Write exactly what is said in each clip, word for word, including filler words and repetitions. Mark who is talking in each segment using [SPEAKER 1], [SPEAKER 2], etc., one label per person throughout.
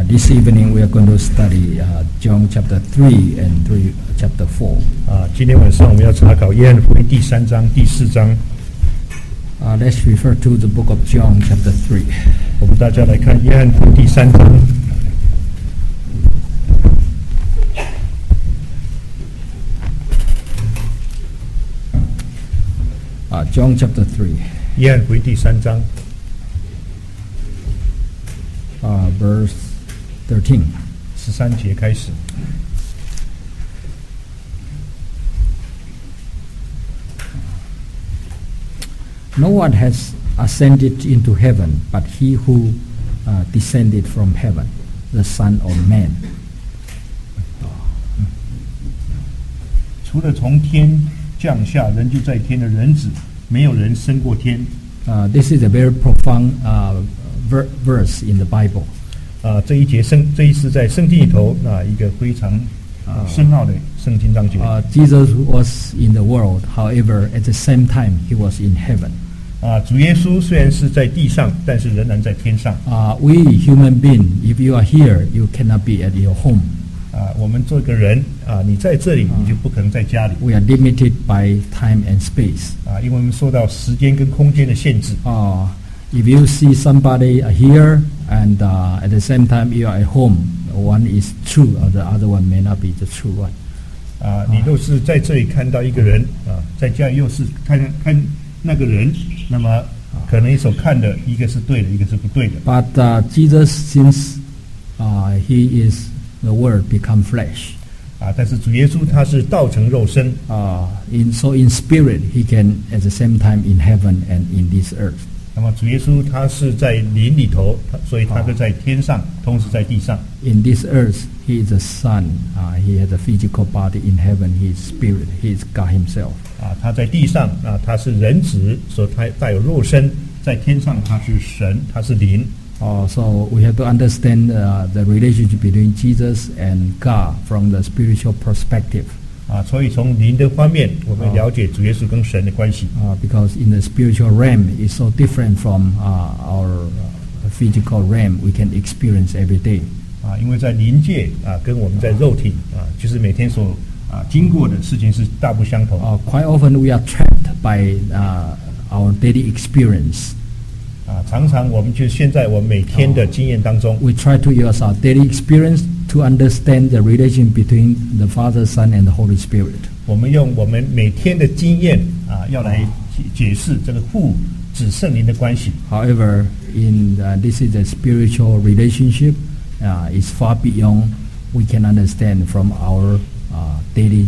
[SPEAKER 1] this evening we are going to study uh, John chapter three and three, chapter four.
[SPEAKER 2] 啊，今天晚上我们要查考约翰福音第三章、第四章。
[SPEAKER 1] Uh, let's refer to the book of John chapter three.
[SPEAKER 2] 我们大家来看约翰福音第三章。
[SPEAKER 1] Uh, John chapter three.
[SPEAKER 2] 约翰福音第三章。
[SPEAKER 1] Uh, verse thirteen.
[SPEAKER 2] 十三节开始。
[SPEAKER 1] No one has ascended into heaven but he who uh, descended from heaven, the Son of Man.
[SPEAKER 2] 除了从天降下，人就在天的人子，没有人升过天。
[SPEAKER 1] Uh, this is a very profound uh, ver- verse in the Bible.
[SPEAKER 2] 啊，这一节圣这一次在圣经里头啊，一个非常啊深奥的圣经章节。
[SPEAKER 1] Uh, Jesus was in the world, however, at the same time he was in heaven.
[SPEAKER 2] 啊，主耶稣虽然是在地上，但是仍然在天上。
[SPEAKER 1] Uh, we human being, if you are here, you cannot be at your home.
[SPEAKER 2] 啊，我们做个人啊，你在这里，你就不可能在家里。
[SPEAKER 1] We are limited by time and space.
[SPEAKER 2] 啊，因为我们受到时间跟空间的限制。
[SPEAKER 1] Uh, if you see somebody here and uh, at the same time you are at home, one is true or the other one may not be the true one.
[SPEAKER 2] 啊，你若是在这里看到一个人啊，在家里又是看看那个人，那么可能你所看的一个是对的，一个是不对的。
[SPEAKER 1] But uh, Jesus, since uh, he is the Word become flesh,
[SPEAKER 2] 啊，但是主耶稣他是道成肉身。
[SPEAKER 1] uh, in, so in spirit he can at the same time in heaven and in this earth.
[SPEAKER 2] 那么主耶稣他是在灵里头，他所以他就在天上，同时在地上。
[SPEAKER 1] In this earth he is the Son, uh, he has a physical body. In heaven he is spirit, he is God himself.
[SPEAKER 2] 啊，他在地上啊，他是人子，所以他带有肉身；在天上他是神，他是灵。
[SPEAKER 1] Uh, so we have to understand uh, the relationship between Jesus and God from the spiritual perspective.
[SPEAKER 2] 啊，所以从灵的方面，我们了解主耶稣跟神的关系。
[SPEAKER 1] Uh, because in the spiritual realm is so different from uh, our uh, physical realm we can experience every day.
[SPEAKER 2] 啊，因为在灵界啊，跟我们在肉体啊，就是每天所啊经过的事情是大不相同。
[SPEAKER 1] Uh, quite often we are trapped by uh, our daily experience.
[SPEAKER 2] 啊，常常我们就现在我们每天的经验当中，
[SPEAKER 1] We try to use our daily experience to understand the relation between the Father, Son, and the Holy Spirit.
[SPEAKER 2] 我们用我们每天的经验啊，要来解解释这个父子圣灵的关系。
[SPEAKER 1] However, in uh, this is a spiritual relationship, uh, is far beyond we can understand from our uh, daily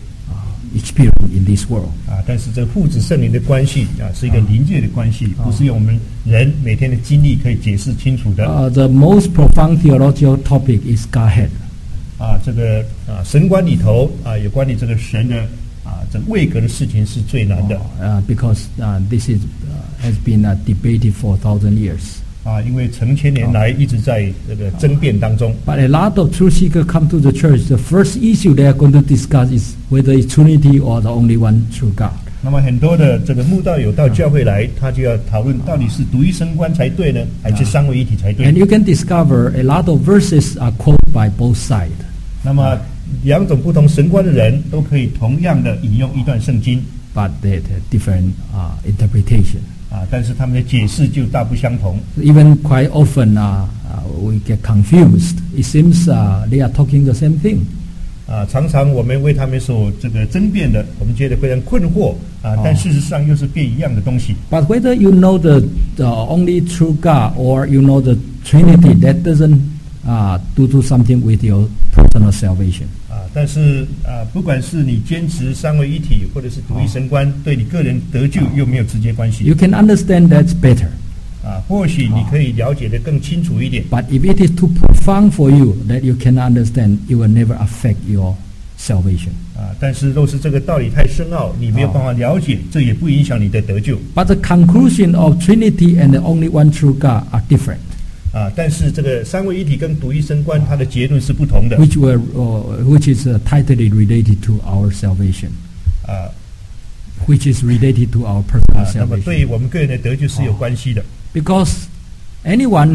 [SPEAKER 1] uh, experience in this world.
[SPEAKER 2] 啊，但是这个父子圣灵的关系啊，是一个灵界的关系，不是用我们人每天的经历可以解释清楚的。
[SPEAKER 1] Uh, the most profound theological topic is Godhead.
[SPEAKER 2] 啊，这个啊神观里头啊，有关于这个神的啊这个位格的事情是最难的。
[SPEAKER 1] Uh, because uh, this is uh, has been uh, debated for a thousand years.
[SPEAKER 2] 啊，因为成千年来一直在这个争辩当中。
[SPEAKER 1] But a lot of truth seekers come to the church. The first issue they are going to discuss is whether it's Trinity or the only one true God.
[SPEAKER 2] 那么很多的这个慕道友到教会来，他就要讨论到底是独一神观才对呢，还是三位一体才对？
[SPEAKER 1] And you can discover a lot of verses are quoted by both sides.
[SPEAKER 2] 那么两种不同神观的人都可以同样的引用一段圣经，
[SPEAKER 1] But they have different uh, interpretation.
[SPEAKER 2] 啊，但是他们的解释就大不相同。
[SPEAKER 1] Even quite often uh, uh, we get confused. It seems uh, they are talking the same thing.
[SPEAKER 2] 啊，常常我们为他们所这个争辩的，我们觉得非常困惑啊，但事实上又是辩一样的东西。
[SPEAKER 1] But whether you know the, the only true God or you know the Trinity, that doesn't uh, do, do something with your personal salvation.
[SPEAKER 2] 啊，但是啊，不管是你坚持三位一体，或者是独一神观，对你个人得救又没有直接关系。
[SPEAKER 1] You can understand that's better.
[SPEAKER 2] 啊，或许你可以了解得更清楚一点。
[SPEAKER 1] But if it is too profound for you that you cannot understand, it will never affect your salvation.
[SPEAKER 2] 啊，但是若是这个道理太深奥，你没有办法了解，这也不影响你的得救。
[SPEAKER 1] But the conclusion of Trinity and the only one true God are different.
[SPEAKER 2] 啊，但是这个三位一体跟独一神观，它的结论是不同的。
[SPEAKER 1] Which were, uh, which is uh, tightly related to our salvation.
[SPEAKER 2] 啊，
[SPEAKER 1] Which is related to our personal
[SPEAKER 2] 啊，那么
[SPEAKER 1] salvation.
[SPEAKER 2] 对于我们个人的得救是有关系的。
[SPEAKER 1] Because anyone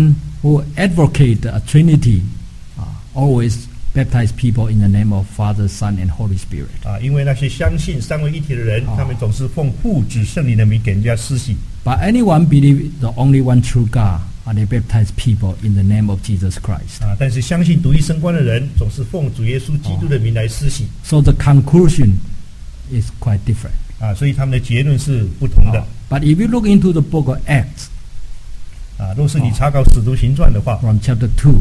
[SPEAKER 1] who advocate a Trinity uh, always baptize people in the name of Father, Son, and Holy Spirit.
[SPEAKER 2] 啊，因为那些相信三位一体的人，
[SPEAKER 1] 啊
[SPEAKER 2] 他们总是奉父子圣灵的名给人家施洗。
[SPEAKER 1] But anyone believe the only one true God, uh, they baptize people in the name of Jesus Christ.
[SPEAKER 2] 啊，但是相信独一生观的人，总是奉主耶稣基督的名来施洗。
[SPEAKER 1] So the conclusion is quite different.
[SPEAKER 2] 啊，所以他们的结论是不同的。
[SPEAKER 1] But if you look into the book of Acts,
[SPEAKER 2] 啊，若是你查考使徒行传的话，
[SPEAKER 1] from chapter two,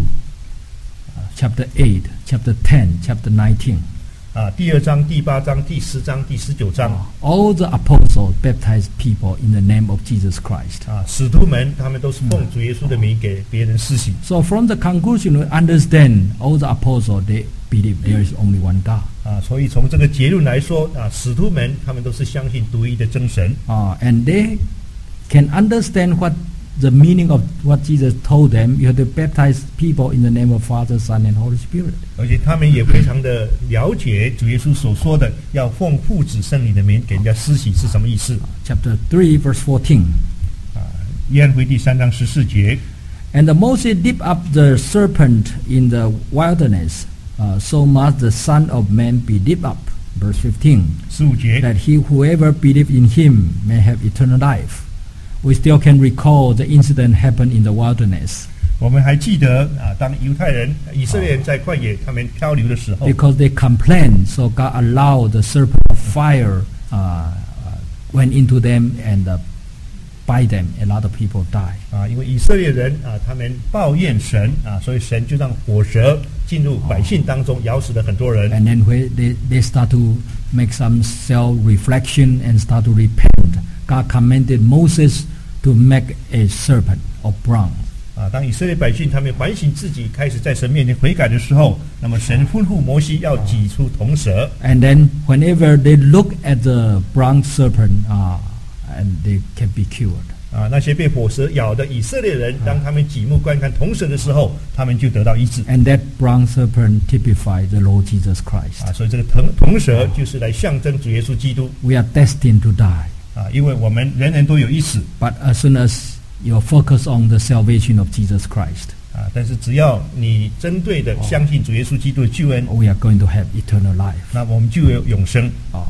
[SPEAKER 1] uh, chapter eight, chapter ten, chapter nineteen,
[SPEAKER 2] 啊，第二章、第八章、第十章、第十九章，
[SPEAKER 1] all the apostles baptized people in the name of Jesus Christ.
[SPEAKER 2] 啊，使徒们他们都是奉主耶稣的名给别人施洗。
[SPEAKER 1] So from the conclusion, we understand all the apostles, they believe there is only one God.
[SPEAKER 2] 啊，所以从这个结论来说，啊，使徒们他们都是相信独一的真神。
[SPEAKER 1] Uh, and they can understand what the meaning of what Jesus told them. You have to baptize people in the name of Father, Son, and Holy Spirit.
[SPEAKER 2] 而且他们也非常的了解主耶稣所说的要奉父子圣灵的名给人家施洗是什么意思。
[SPEAKER 1] Chapter three, verse fourteen.
[SPEAKER 2] 啊，约翰福音第三章十四节，
[SPEAKER 1] And the Moses dipped up the serpent in the wilderness, uh, so must the Son of Man be dipped up. Verse fifteen.
[SPEAKER 2] 十五节，
[SPEAKER 1] That he whoever believe in him may have eternal life. We still can recall the incident happened in the wilderness
[SPEAKER 2] 我们还记得啊，当犹太人、以色列人在旷野他们漂流的时候，
[SPEAKER 1] because they complained, so God allowed the serpent of fire uh, uh, went into them and uh, bite them. A lot of people die.
[SPEAKER 2] 啊，因为以色列人啊，他们抱怨神啊，所以神就让火蛇进入百姓当中，咬死了很多人。
[SPEAKER 1] And then when they, they start to make some self-reflection and start to repent, God commanded Moses to make a serpent of bronze.
[SPEAKER 2] 啊，当以色列百姓他们反省自己，开始在神面前悔改的时候，那么神吩咐摩西要挤出铜蛇。
[SPEAKER 1] And then whenever they look at the bronze serpent, uh, and they can be cured.
[SPEAKER 2] 啊，那些被火蛇咬的以色列人，当他们举目观看铜蛇的时候，他们就得到医治。
[SPEAKER 1] And that bronze serpent typifies the Lord Jesus Christ.
[SPEAKER 2] 啊，所以这个铜铜蛇就是来象征主耶稣基督。
[SPEAKER 1] We are destined to die.
[SPEAKER 2] 啊，因为我们人人都有一死。
[SPEAKER 1] But as soon as you focus on the salvation of Jesus Christ,
[SPEAKER 2] 啊，但是只要你针对的相信主耶稣基督的救恩，
[SPEAKER 1] we are going to have eternal life.
[SPEAKER 2] 那我们就有永生。
[SPEAKER 1] Oh.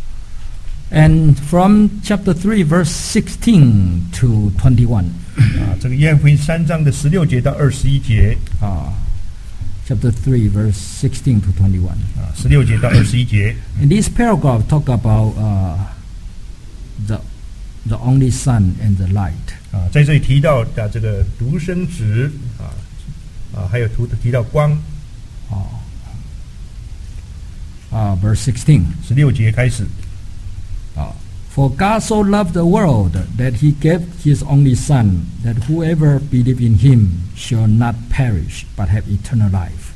[SPEAKER 1] And from chapter three, verse sixteen to twenty-one.
[SPEAKER 2] 啊，这个约翰福音三章的十六节到二十一节，
[SPEAKER 1] Uh, chapter three, verse sixteen to twenty-one.
[SPEAKER 2] 啊，十六节到二十一节。
[SPEAKER 1] In this paragraph, talk about uh, the the only Son and the light.
[SPEAKER 2] 啊，在这里提到的这个独生子啊啊，还有提提到光。
[SPEAKER 1] Oh. Uh, verse sixteen.
[SPEAKER 2] 十六节开始。
[SPEAKER 1] Uh, For God so loved the world that he gave his only Son, that whoever believe in him shall not perish but have eternal life.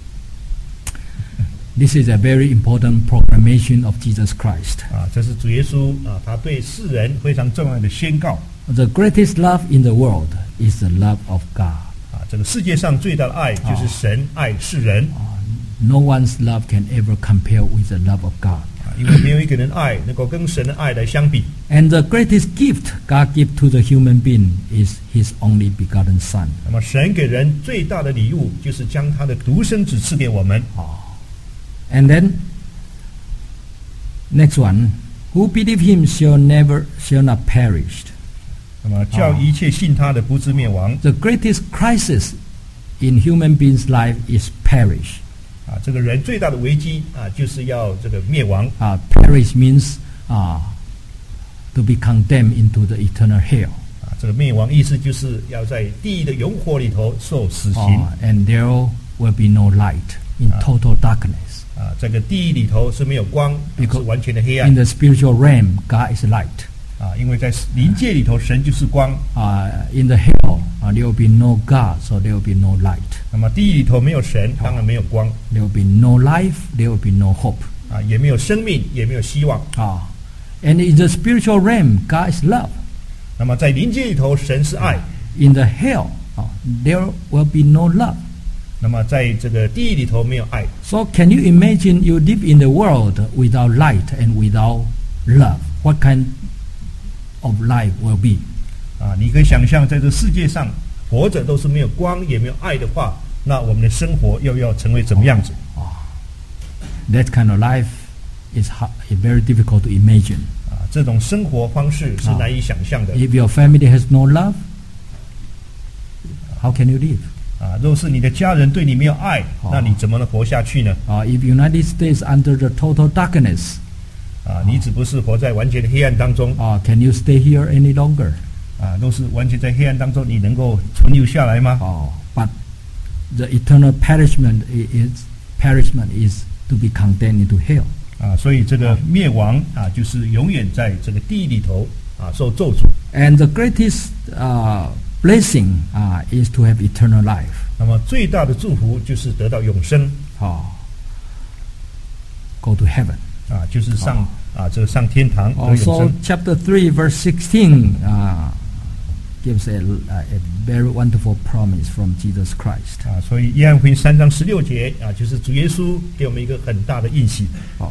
[SPEAKER 1] This is a very important proclamation of Jesus Christ.
[SPEAKER 2] 啊，这是主耶稣啊，他对世人非常重要的宣告。
[SPEAKER 1] The greatest love in the world is the love of God.
[SPEAKER 2] 啊，这个世界上最大的爱就是神爱世人。
[SPEAKER 1] No one's love can ever compare with the love of God.
[SPEAKER 2] 啊，因为没有一个人爱能够跟神的爱来相比。
[SPEAKER 1] And the greatest gift God gives to the human being is his only begotten Son.
[SPEAKER 2] 那么神给人最大的礼物就是将他的独生子赐给我们。
[SPEAKER 1] And then, next one, who believe him shall never, shall not perish.
[SPEAKER 2] 那么叫一切信他的不至灭亡。
[SPEAKER 1] The greatest crisis in human beings' life is perish.
[SPEAKER 2] 啊，这个人最大的危机啊，就是要这个灭亡。
[SPEAKER 1] Uh, perish means uh, to be condemned into the eternal hell.
[SPEAKER 2] 啊，这个灭亡意思就是要在地狱的永火里头受死刑。
[SPEAKER 1] Uh, and there will be no light, in total darkness.
[SPEAKER 2] 啊，这个地狱里头是没有光，是完全的黑暗。
[SPEAKER 1] In the spiritual realm, God is light.
[SPEAKER 2] 啊，因为在灵界里头，神就是光。
[SPEAKER 1] Uh, in the hell, uh, there will be no God, so there will be no light.
[SPEAKER 2] 那么地狱里头没有神，当然没有光。
[SPEAKER 1] There will be no life, there will be no hope.
[SPEAKER 2] 啊，也没有生命，也没有希望。
[SPEAKER 1] Uh, and in the spiritual realm, God is love.
[SPEAKER 2] 那么在灵界里头，神是爱。
[SPEAKER 1] In the hell, uh, there will be no love.
[SPEAKER 2] 那么在这个地狱里头没有爱。
[SPEAKER 1] So can you imagine you live in the world without light and without love? What kind of life will be?
[SPEAKER 2] 啊，你可以想象，在这世界上活着都是没有光也没有爱的话，那我们的生活又要成为怎么样子？
[SPEAKER 1] That kind of life is ha- very difficult to imagine.
[SPEAKER 2] 啊，这种生活方式是难以想象的。
[SPEAKER 1] If your family has no love, how can you live?
[SPEAKER 2] 啊，若是你的家人对你没有爱，那你怎么能活下去呢？
[SPEAKER 1] Uh, if United States under the total darkness,
[SPEAKER 2] 啊，你只不是活在完全的黑暗当中。
[SPEAKER 1] uh, can you stay here any longer?
[SPEAKER 2] 啊，若是完全在黑暗当中，你能够存留下来吗？
[SPEAKER 1] Uh, but the eternal perishment i- is perishment is to be condemned into hell.
[SPEAKER 2] 啊，所以这个灭亡啊，就是永远在这个地里头啊受咒诅。
[SPEAKER 1] And the greatest uh, blessing uh, is to have eternal life.
[SPEAKER 2] 那么最大的祝福就是得到永生
[SPEAKER 1] Uh, go to heaven.
[SPEAKER 2] 啊，就是上啊这个上天堂得永
[SPEAKER 1] Also,
[SPEAKER 2] 生。
[SPEAKER 1] chapter three, verse sixteen uh, gives a, a, a very wonderful promise from Jesus Christ.
[SPEAKER 2] 啊，所以约翰福音三章十六节啊，就是主耶稣给我们一个很大的应许。
[SPEAKER 1] Oh.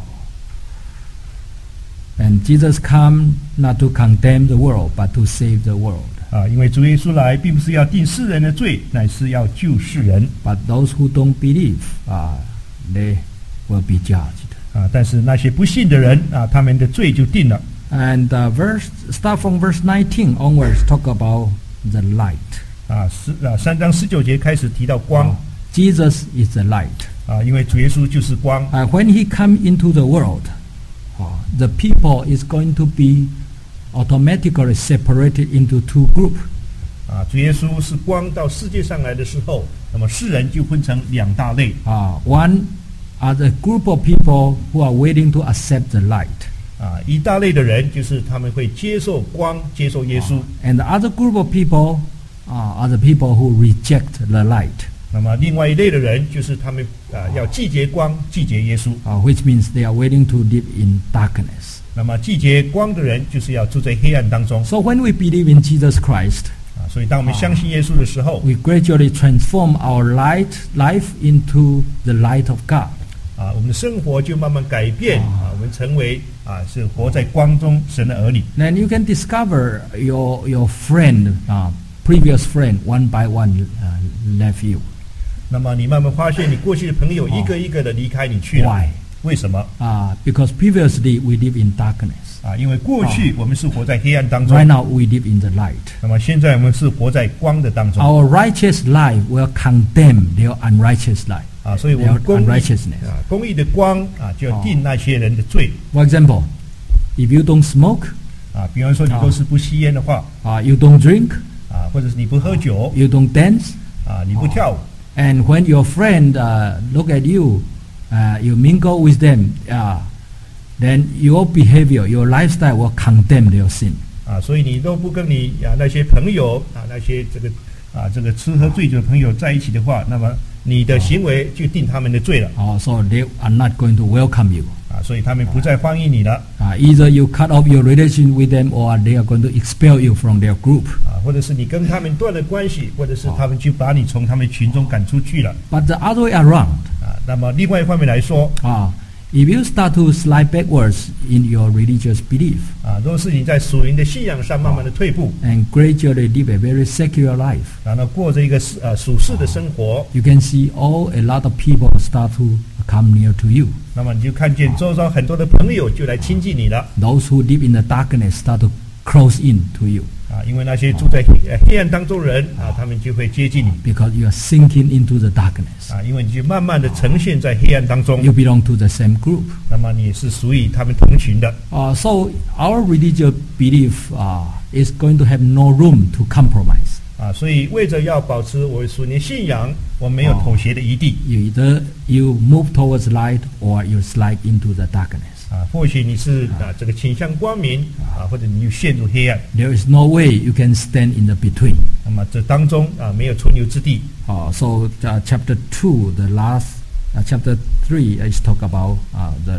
[SPEAKER 1] And Jesus come not to condemn the world, but to save the world.
[SPEAKER 2] 啊，因为主耶稣来，并不是要定世人的罪，乃是要救世人。
[SPEAKER 1] But those who don't believe, uh, they will be judged.
[SPEAKER 2] 啊，但是那些不信的人啊，他们的罪就定了。
[SPEAKER 1] And uh, verse start from verse nineteen onwards, talk about the light.
[SPEAKER 2] 啊，十啊三章十九节开始提到光。
[SPEAKER 1] Oh. Jesus is the light.
[SPEAKER 2] 啊，因为主耶稣就是光。
[SPEAKER 1] Uh, when he come into the world, uh, the people is going to be automatically separated into two groups.
[SPEAKER 2] 啊，主耶稣是光到世界上来的时候，那么世人就分成两大类。
[SPEAKER 1] Uh, one are the group of people who are waiting to accept the light.
[SPEAKER 2] 啊，一大类的人就是他们会接受光，接受耶稣。
[SPEAKER 1] And the other group of people uh, are the people who reject the light,
[SPEAKER 2] 那么另外一类的人就是他们啊要拒绝光，拒绝耶稣。
[SPEAKER 1] uh, which means they are waiting to live in darkness.
[SPEAKER 2] 那么拒绝光的人就是要住在黑暗当中。
[SPEAKER 1] So when we believe in Jesus Christ,
[SPEAKER 2] 啊，所以当我们相信耶稣的时候，
[SPEAKER 1] we gradually transform our light life into the light of God.
[SPEAKER 2] 啊，我们的生活就慢慢改变啊，我们成为啊是活在光中神的儿女。
[SPEAKER 1] Then you can discover your your friend, uh, previous friend, one by one uh, left you.
[SPEAKER 2] 那么你慢慢发现，你过去的朋友一个一个的离开你去了。
[SPEAKER 1] Why?
[SPEAKER 2] 为什么？
[SPEAKER 1] Uh, because previously we live in darkness.
[SPEAKER 2] 啊，因为过去我们是活在黑暗当中，
[SPEAKER 1] Right now we live in the light.
[SPEAKER 2] 那么现在我们是活在光的当中。
[SPEAKER 1] Our righteous life will condemn their unrighteous life,
[SPEAKER 2] 啊，所以我
[SPEAKER 1] their
[SPEAKER 2] 们公义
[SPEAKER 1] unrighteousness.
[SPEAKER 2] 啊，公义的光啊，就要定那些人的罪。
[SPEAKER 1] For example, if you don't smoke,
[SPEAKER 2] 啊，比方说你都是不吸烟的话，
[SPEAKER 1] uh, you don't drink,
[SPEAKER 2] 啊，或者是你不喝酒，
[SPEAKER 1] you don't dance,
[SPEAKER 2] 啊，你不跳舞，
[SPEAKER 1] and when your friend uh, look at you, uh, you mingle with them, uh, then your behavior, your lifestyle will condemn their sin.
[SPEAKER 2] 啊，所以你都不跟你啊那些朋友啊那些这个啊这个吃喝醉酒的朋友在一起的话，那么你的行为就定他们的罪了。
[SPEAKER 1] Uh, so they are not going to welcome you.
[SPEAKER 2] 啊，所以他们不再欢迎你了。
[SPEAKER 1] Uh, either you cut off your relation with them, or they are going to expel you from their group.
[SPEAKER 2] 啊，或者是你跟他们断了关系，或者是他们就把你从他们群中赶出去了。
[SPEAKER 1] But the other way around,
[SPEAKER 2] 啊，那么另外一方面来说，
[SPEAKER 1] uh, if you start to slide backwards in your religious belief
[SPEAKER 2] 啊，若是你在属灵的信仰上慢慢的退步，
[SPEAKER 1] and gradually live a very secular life,
[SPEAKER 2] 然后过着一个呃属世的生活，
[SPEAKER 1] you can see all a lot of people start to come near to you.
[SPEAKER 2] 那么你就看见周遭很多的朋友就来亲近你了。
[SPEAKER 1] Those who live in the darkness start to close in to you
[SPEAKER 2] 啊，因为那些住在黑呃黑暗当中的人啊，他们就会接近你。
[SPEAKER 1] because you are sinking into the darkness.
[SPEAKER 2] 啊，因为你就慢慢的呈现在黑暗当中，
[SPEAKER 1] You belong to the same group.
[SPEAKER 2] 那么你也是属于他们同群的。
[SPEAKER 1] Uh, so our religious belief uh, is going to have no room to compromise.
[SPEAKER 2] 啊，所以为着要保持我属灵信仰，我没有妥协的余地。
[SPEAKER 1] You either you move towards light or you slide into the darkness.
[SPEAKER 2] 啊，或许你是啊这个倾向光明啊，或者你又陷入黑暗。
[SPEAKER 1] There is no way you can stand in the between.
[SPEAKER 2] 那么这当中啊没有存留之地。
[SPEAKER 1] Uh, so uh, chapter two, the last uh, chapter three is talk about uh, the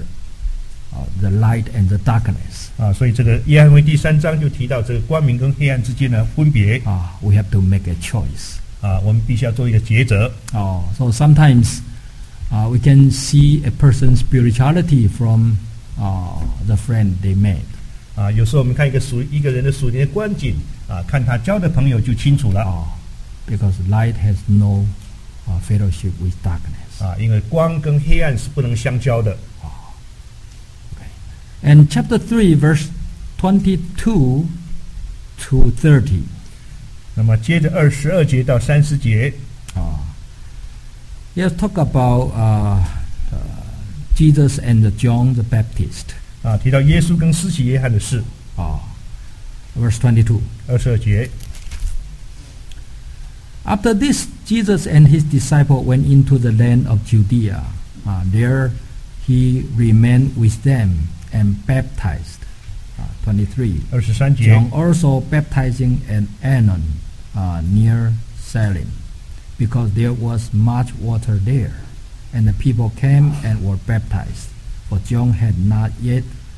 [SPEAKER 1] uh, the light and the darkness.
[SPEAKER 2] 啊，所以这个约翰福音第三章就提到这个光明跟黑暗之间的分别。
[SPEAKER 1] Uh, we have to make a choice.
[SPEAKER 2] 啊，我们必须要做一个抉择。
[SPEAKER 1] Oh, so sometimes uh, we can see a person's spirituality from uh, the friend they made.
[SPEAKER 2] 啊，有时候我们看一个属一个人的属灵的光景啊，看他交的朋友就清楚了。
[SPEAKER 1] Oh, because light has no uh, fellowship with darkness.
[SPEAKER 2] 啊，因为光跟黑暗是不能相交的。
[SPEAKER 1] And chapter three, verse twenty-two to thirty.
[SPEAKER 2] 那么接着二十二节到三十节，
[SPEAKER 1] Uh, here talk about uh, uh, Jesus and John the Baptist.
[SPEAKER 2] 啊，提到耶稣跟施洗约翰的事。
[SPEAKER 1] Uh, verse twenty-two.
[SPEAKER 2] 二十二节，
[SPEAKER 1] After this, Jesus and his disciples went into the land of Judea. Uh, there he remained with them and baptized. Uh, twenty-three.
[SPEAKER 2] 二十三节，
[SPEAKER 1] John also baptizing at Anon uh, near Salim, because there was much water there, and the people came and were baptized, for John had not yet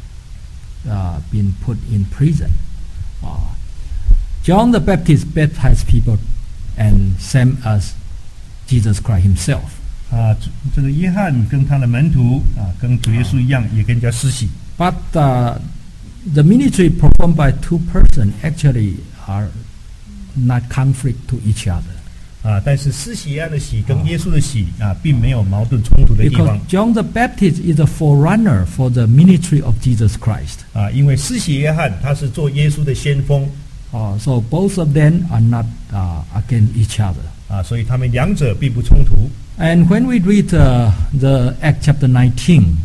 [SPEAKER 1] uh, been put in prison. Uh, John the Baptist baptized people and same as Jesus Christ himself.
[SPEAKER 2] 啊，这这个约翰跟他的门徒啊，跟主耶稣一样，也跟人家施洗。
[SPEAKER 1] But uh, the ministry performed by two persons actually are not conflict to each other.
[SPEAKER 2] 啊，但是施洗约翰的洗跟耶稣的洗啊，并没有矛盾冲突的地
[SPEAKER 1] Because
[SPEAKER 2] 方。
[SPEAKER 1] John the Baptist is a forerunner for the ministry of Jesus Christ.
[SPEAKER 2] 啊，因为施洗约翰他是做耶稣的先锋。
[SPEAKER 1] Uh, so both of them are not uh, against each other.
[SPEAKER 2] 啊，所以他们两者并不冲突。
[SPEAKER 1] And when we read uh, the Act chapter nineteen,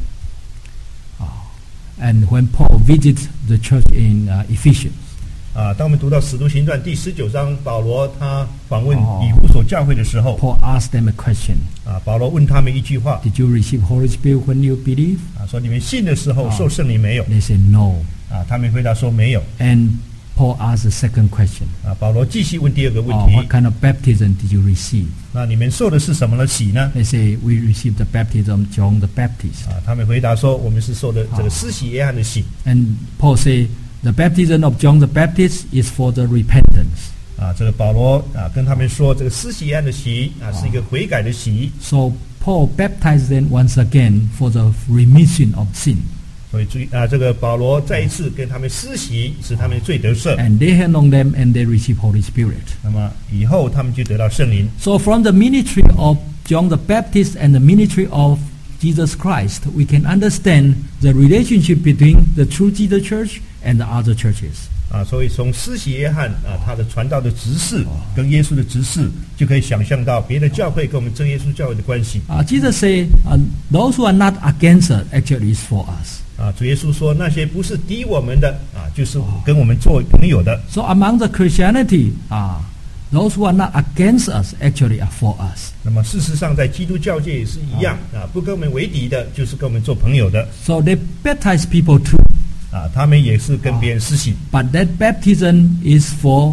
[SPEAKER 1] uh, and when Paul visits the church in uh, Ephesians,
[SPEAKER 2] 啊，当我们读到《使徒行传》第十九章，保罗他访问
[SPEAKER 1] 哦
[SPEAKER 2] 以弗所教会的时候，
[SPEAKER 1] Paul asked them a question.
[SPEAKER 2] 啊，保罗问他们一句话，
[SPEAKER 1] Did you receive Holy Spirit when you believe?
[SPEAKER 2] 啊，说你们信的时候
[SPEAKER 1] 哦
[SPEAKER 2] 受圣灵没有？
[SPEAKER 1] They said no.
[SPEAKER 2] 啊，他们回答说没有。
[SPEAKER 1] And Paul asked the second question.
[SPEAKER 2] 啊，保罗继续问第二个问
[SPEAKER 1] Uh,
[SPEAKER 2] 题，
[SPEAKER 1] what kind of baptism did you receive?
[SPEAKER 2] 那你们受的是什么的洗呢？
[SPEAKER 1] They say, we received the baptism of John the Baptist.
[SPEAKER 2] 啊，他们回答说，我们是受的这个施洗约翰的洗。
[SPEAKER 1] And Paul say, the baptism of John the Baptist is for the repentance.
[SPEAKER 2] 啊，这个保罗啊跟他们说，这个施洗约翰的洗啊是一个悔改的洗。
[SPEAKER 1] So Paul baptized them once again for the remission of sin.
[SPEAKER 2] 所以注意啊，这个保罗再一次跟他们施洗，使他们罪得赦。
[SPEAKER 1] And they hand on them and they receive Holy Spirit.
[SPEAKER 2] 那么以后他们就得到圣灵。
[SPEAKER 1] So from the ministry of John the Baptist and the ministry of Jesus Christ, we can understand the relationship between the true Jesus Church and the other churches.
[SPEAKER 2] 啊，所以从施洗约翰啊，他的传道的执事跟耶稣的执事，就可以想象到别的教会跟我们真耶稣教会的关系。
[SPEAKER 1] Uh, Jesus say, uh, those who are not against us actually is for us.
[SPEAKER 2] 啊，主耶稣说，那些不是敌我们的啊，就是跟我们做朋友的。
[SPEAKER 1] So among the Christianity, uh, those who are not against us actually are for us.
[SPEAKER 2] 那么事实上，在基督教界也是一样啊，不跟我们为敌的，就是跟我们做朋友的。
[SPEAKER 1] So they baptize people too.
[SPEAKER 2] 啊，他们也是跟别人施洗
[SPEAKER 1] But that baptism is for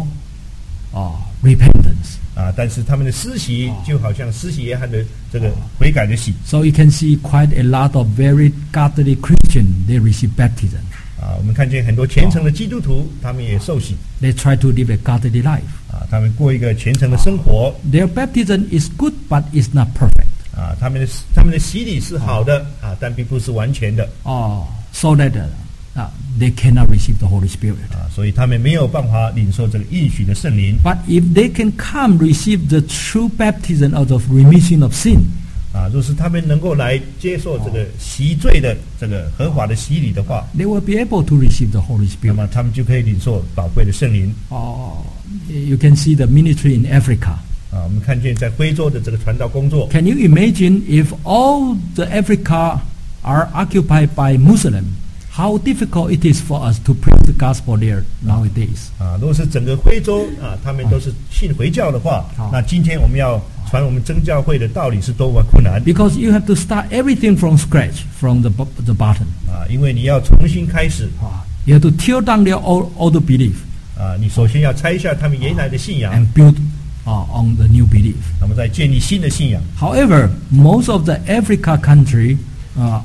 [SPEAKER 1] uh, repentance.
[SPEAKER 2] 啊，但是他们的施洗就好像施洗约翰的这个悔改的洗
[SPEAKER 1] So you can see quite a lot of very godly Christians, they receive baptism.
[SPEAKER 2] 啊。我们看见很多虔诚的基督徒，他们也受洗
[SPEAKER 1] They try to live a godly life.
[SPEAKER 2] 啊，他们过一个虔诚的生活
[SPEAKER 1] Their baptism is good, but it's not perfect.
[SPEAKER 2] 啊。他们的他们的洗礼是好的啊，但并不是完全的
[SPEAKER 1] Oh, so that uh, uh, they cannot receive the Holy Spirit.
[SPEAKER 2] 啊，所以他们没有办法领受这个应许的圣灵
[SPEAKER 1] But if they can come receive the true baptism of the remission of sin,
[SPEAKER 2] 啊。若是他们能够来接受这个洗罪的这个合法的洗礼的话，
[SPEAKER 1] they will be able to receive the Holy
[SPEAKER 2] 那
[SPEAKER 1] Spirit.
[SPEAKER 2] 么他们就可以领受宝贵的圣灵
[SPEAKER 1] Oh, you can see the ministry in Africa.
[SPEAKER 2] 啊。我们看见在非洲的这个传道工作
[SPEAKER 1] Can you imagine if all the Africa are occupied by Muslim? How difficult it is for us to preach the gospel there nowadays.
[SPEAKER 2] 啊，如果是整个非洲啊，他们都是信回教的话，
[SPEAKER 1] 好
[SPEAKER 2] 那今天我们要传我们真教会的道理是多么困难
[SPEAKER 1] Because you have to start everything from scratch, from the, bo- the bottom.
[SPEAKER 2] 啊！因为你要重新开始
[SPEAKER 1] You have to tear down their old, old belief
[SPEAKER 2] 啊，你首先要拆下他们原来的信仰，
[SPEAKER 1] and build uh, on the new belief.
[SPEAKER 2] 那么再建立新的信仰
[SPEAKER 1] However, most of the Africa country uh,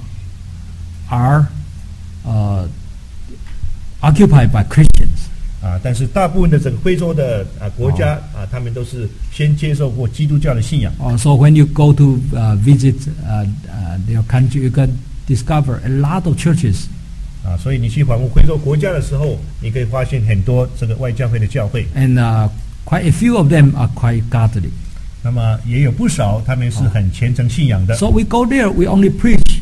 [SPEAKER 1] are uh, occupied by Christians.
[SPEAKER 2] 啊。但是大部分的这个非洲的啊国家啊，他们都是先接受过基督教的信仰
[SPEAKER 1] Uh, so when you go to uh, visit uh, uh, their country, you can discover a lot of churches.
[SPEAKER 2] 啊，所以你去访问非洲国家的时候，你可以发现很多这个外教会的教会
[SPEAKER 1] And uh, Quite a few of them are quite Catholic.
[SPEAKER 2] 那么也有不少他们是很虔诚信仰的。
[SPEAKER 1] So we go there, we only preach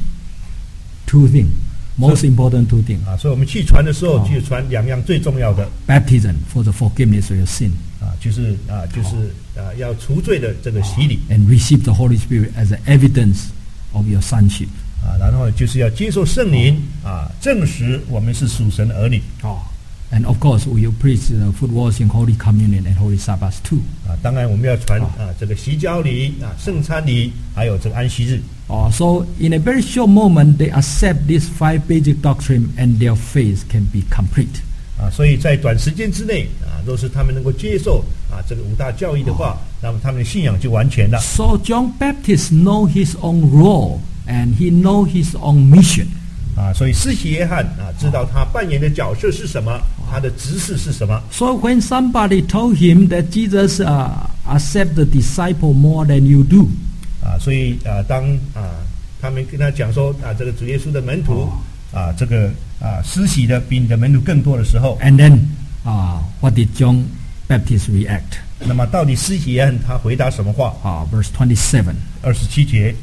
[SPEAKER 1] two things, most important two things.
[SPEAKER 2] 啊，所以我们去传的时候，就传两样最重要的。
[SPEAKER 1] Baptism for the forgiveness of your sin.
[SPEAKER 2] 啊，就是啊，就是啊，要除罪的这个洗礼。
[SPEAKER 1] And receive the Holy Spirit as an evidence of your sonship.
[SPEAKER 2] 啊，然后就是要接受圣灵啊，证实我们是属神的儿女。
[SPEAKER 1] 哦。And of course, we will preach the foot washing, Holy Communion, and Holy Sabbath too.
[SPEAKER 2] 啊，当然我们要传啊这个洗脚礼啊、圣餐礼，还有这个安息日。
[SPEAKER 1] Oh, so in a very short moment, they accept these five basic doctrine, and their faith can be complete.
[SPEAKER 2] 啊，所以在短时间之内啊，若是他们能够接受啊这个五大教义的话，那么他们的信仰就完全了。
[SPEAKER 1] So John Baptist know his own role, and he know his own mission.
[SPEAKER 2] 啊，所以施洗约翰啊，知道他扮演的角色是什么，他的职事是什么。
[SPEAKER 1] So when somebody told him that Jesus uh, accept the disciple more than you do,
[SPEAKER 2] 啊，所以啊，当啊他们跟他讲说啊，这个主耶稣的门徒啊，这个啊施洗的比你的门徒更多的时候
[SPEAKER 1] and then uh, what did John Baptist react?
[SPEAKER 2] 那么到底施洗约翰他回答什么话？
[SPEAKER 1] Uh, verse twenty-seven.
[SPEAKER 2] 二十七节。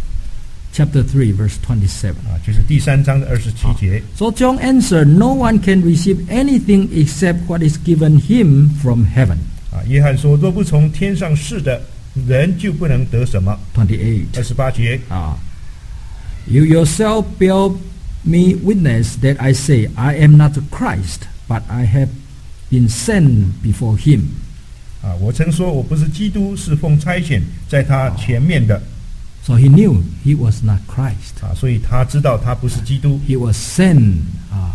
[SPEAKER 1] Chapter three, verse twenty-seven.
[SPEAKER 2] 啊，就是第三章的二十七节。
[SPEAKER 1] So John answered, "No one can receive anything except what is given him from heaven."
[SPEAKER 2] 啊，约翰说：“若不从天上试的人，就不能得什么。”
[SPEAKER 1] Twenty-eight.
[SPEAKER 2] 二十八节。
[SPEAKER 1] 啊 You yourself bear me witness that I say, I am not the Christ, but I have been sent before him.
[SPEAKER 2] 啊，我曾说我不是基督，是奉差遣在他前面的。
[SPEAKER 1] So he knew he was not Christ.
[SPEAKER 2] 啊，所以他知道他不是基督。
[SPEAKER 1] He was sent uh,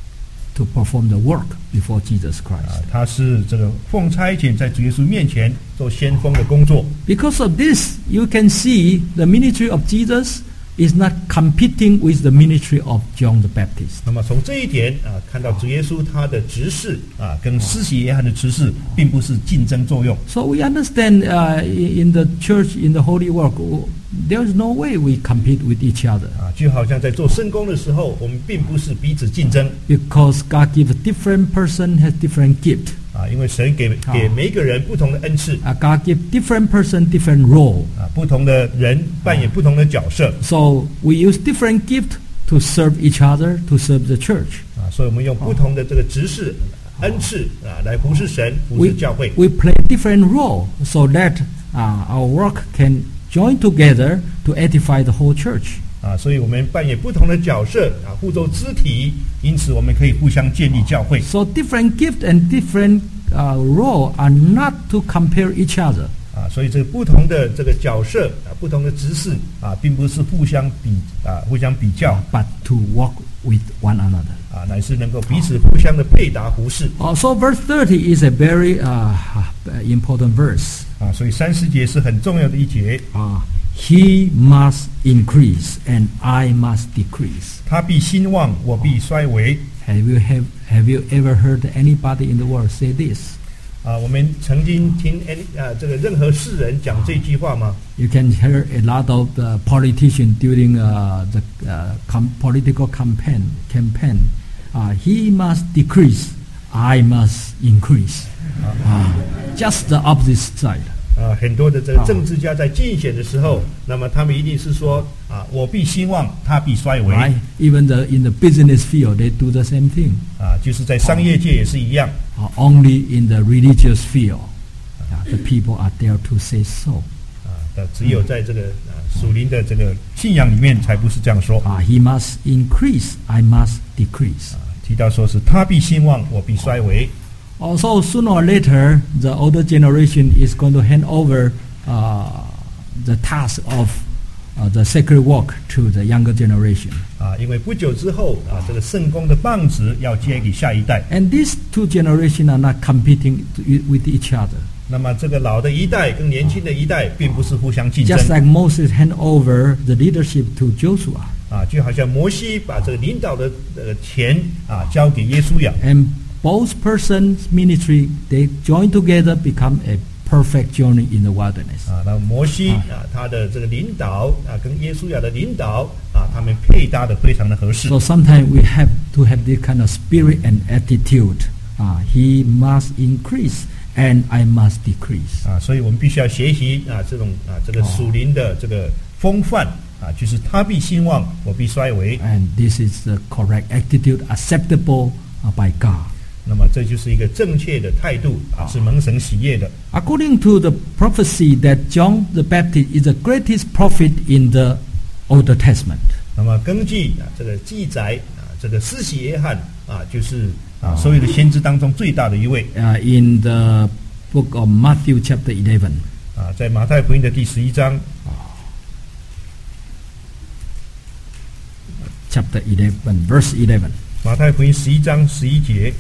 [SPEAKER 1] to perform the work before Jesus Christ.
[SPEAKER 2] 啊，他是这个奉差遣在主耶稣面前做先锋的工作。
[SPEAKER 1] Because of this, you can see the ministry of Jesus is not competing with the ministry of John the Baptist.
[SPEAKER 2] 那么从这一点啊，看到主耶稣他的执事啊，跟施洗约翰的执事并不是竞争作用。
[SPEAKER 1] So we understand uh, in the church, in the holy work, there is no way we compete with each other.
[SPEAKER 2] 啊，就好像在做圣工的时候，我们并不是彼此竞争。
[SPEAKER 1] Because God gives different person has different gift.
[SPEAKER 2] 啊，因为神给给每一个人不同的恩赐。
[SPEAKER 1] Uh, God gives different person different role.
[SPEAKER 2] 啊，不同的人扮演不同的角色。
[SPEAKER 1] So we use different gift to serve each other, to serve the church.
[SPEAKER 2] 啊，所以我们用不同的这个职事、恩赐啊，来服侍神、服侍教会。
[SPEAKER 1] We play different role so that uh, our work can join together to edify the whole church.
[SPEAKER 2] 啊，所以我们扮演不同的角色啊，互奏肢体，因此我们可以互相建立教会。
[SPEAKER 1] So different gift and different uh, role are not to compare each other.
[SPEAKER 2] 啊，所以这个不同的这个角色啊，不同的职事啊，并不是互相比啊，互相比较
[SPEAKER 1] but to walk with one another.
[SPEAKER 2] 啊，乃是能够彼此互相的配搭服侍。
[SPEAKER 1] Uh, so verse thirty is a very uh, important verse.
[SPEAKER 2] 啊，所以三十节是很重要的一节。
[SPEAKER 1] Uh, He must increase and I must decrease.
[SPEAKER 2] 他必兴旺，我必衰微。
[SPEAKER 1] Have you have have you ever heard anybody in the world say this?
[SPEAKER 2] 啊，我们曾经听 any 啊这个任何世人讲这句话吗？
[SPEAKER 1] You can hear a lot of uh, politicians during uh, the uh, com- political campaign. Campaign, uh, he must decrease, I must increase. Uh, just the opposite side.
[SPEAKER 2] 啊，很多的这个政治家在竞选的时候，那么他们一定是说啊，我必兴旺，他必衰微。
[SPEAKER 1] Right? Even the in the business field, they do the same thing.
[SPEAKER 2] 啊，就是在商业界也是一样。
[SPEAKER 1] Uh, only in the religious field, uh, the people are there to say so.
[SPEAKER 2] 啊，的只有在这个啊属灵的这个信仰里面，才不是这样说。
[SPEAKER 1] Uh, he must increase, I must decrease.
[SPEAKER 2] 啊，提到说是他必兴旺，我必衰微。
[SPEAKER 1] Also, sooner or later, the older generation is going to hand over uh, the task of uh, the sacred work to the younger generation.
[SPEAKER 2] 啊，因为不久之后啊，这个圣工的棒子要接给下一代。
[SPEAKER 1] And these two generations are not competing to, with each other.
[SPEAKER 2] 那么这个老的一代跟年轻的一代，并不是互相竞争。
[SPEAKER 1] Just like Moses hand over the leadership to Joshua.
[SPEAKER 2] 啊，就好像摩西把这个领导的呃钱啊交给耶稣亚。
[SPEAKER 1] And both persons' ministry, they join together, become a perfect journey in the wilderness.
[SPEAKER 2] 啊，那摩西啊，他的这个领导啊，跟耶稣亚的领导啊，他们配搭的非常的合适。
[SPEAKER 1] So sometimes we have to have this kind of spirit and attitude. Uh, he must increase and I must decrease.
[SPEAKER 2] 啊，所以我们必须要学习啊这种啊这个属灵的这个风范啊，就是他必兴旺，我必衰微。
[SPEAKER 1] And this is the correct attitude acceptable uh, by God.
[SPEAKER 2] 那么这就是一个正确的态度啊，是蒙神喜悦的。
[SPEAKER 1] According to the prophecy that John the Baptist is the greatest prophet in the Old Testament.
[SPEAKER 2] 那么根据啊这个记载啊，这个施洗约翰啊，就是啊所有的先知当中最大的一位。
[SPEAKER 1] Uh, in the book of Matthew chapter eleven.
[SPEAKER 2] 啊，在马太福音的第十一章。
[SPEAKER 1] Chapter eleven, verse eleven.
[SPEAKER 2] 马太福音十一章十一节。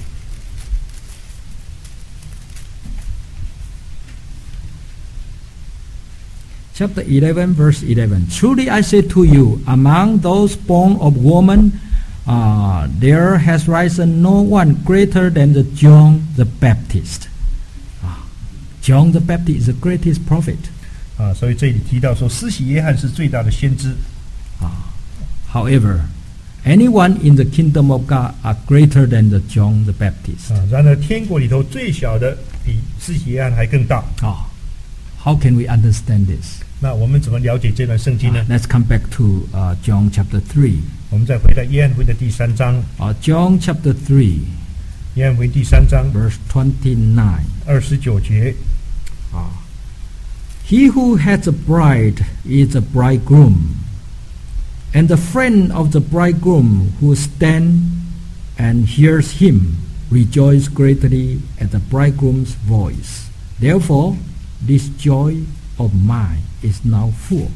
[SPEAKER 1] Chapter eleven, verse eleven. Truly I say to you, among those born of woman, uh, there has risen no one greater than the John the Baptist. Uh, John the Baptist is the greatest prophet.
[SPEAKER 2] 啊，所以这里提到说，施洗约翰是最大的先知。
[SPEAKER 1] Uh, however, anyone in the kingdom of God are greater than the John the Baptist.
[SPEAKER 2] 啊，然而天国里头最小的比施洗约翰还更大。
[SPEAKER 1] Uh, how can we understand this?
[SPEAKER 2] 那我们怎么了解这段圣经呢？
[SPEAKER 1] Uh, let's come back to uh, John chapter three.
[SPEAKER 2] 我们再回到约翰福音的第三章。
[SPEAKER 1] Uh, John chapter three,
[SPEAKER 2] 约翰福音第三章
[SPEAKER 1] verse twenty-nine.
[SPEAKER 2] 二十九节。
[SPEAKER 1] Uh, he who has a bride is a bridegroom, and the friend of the bridegroom who stands and hears him rejoice greatly at the bridegroom's voice. Therefore, this joy of mine is now full.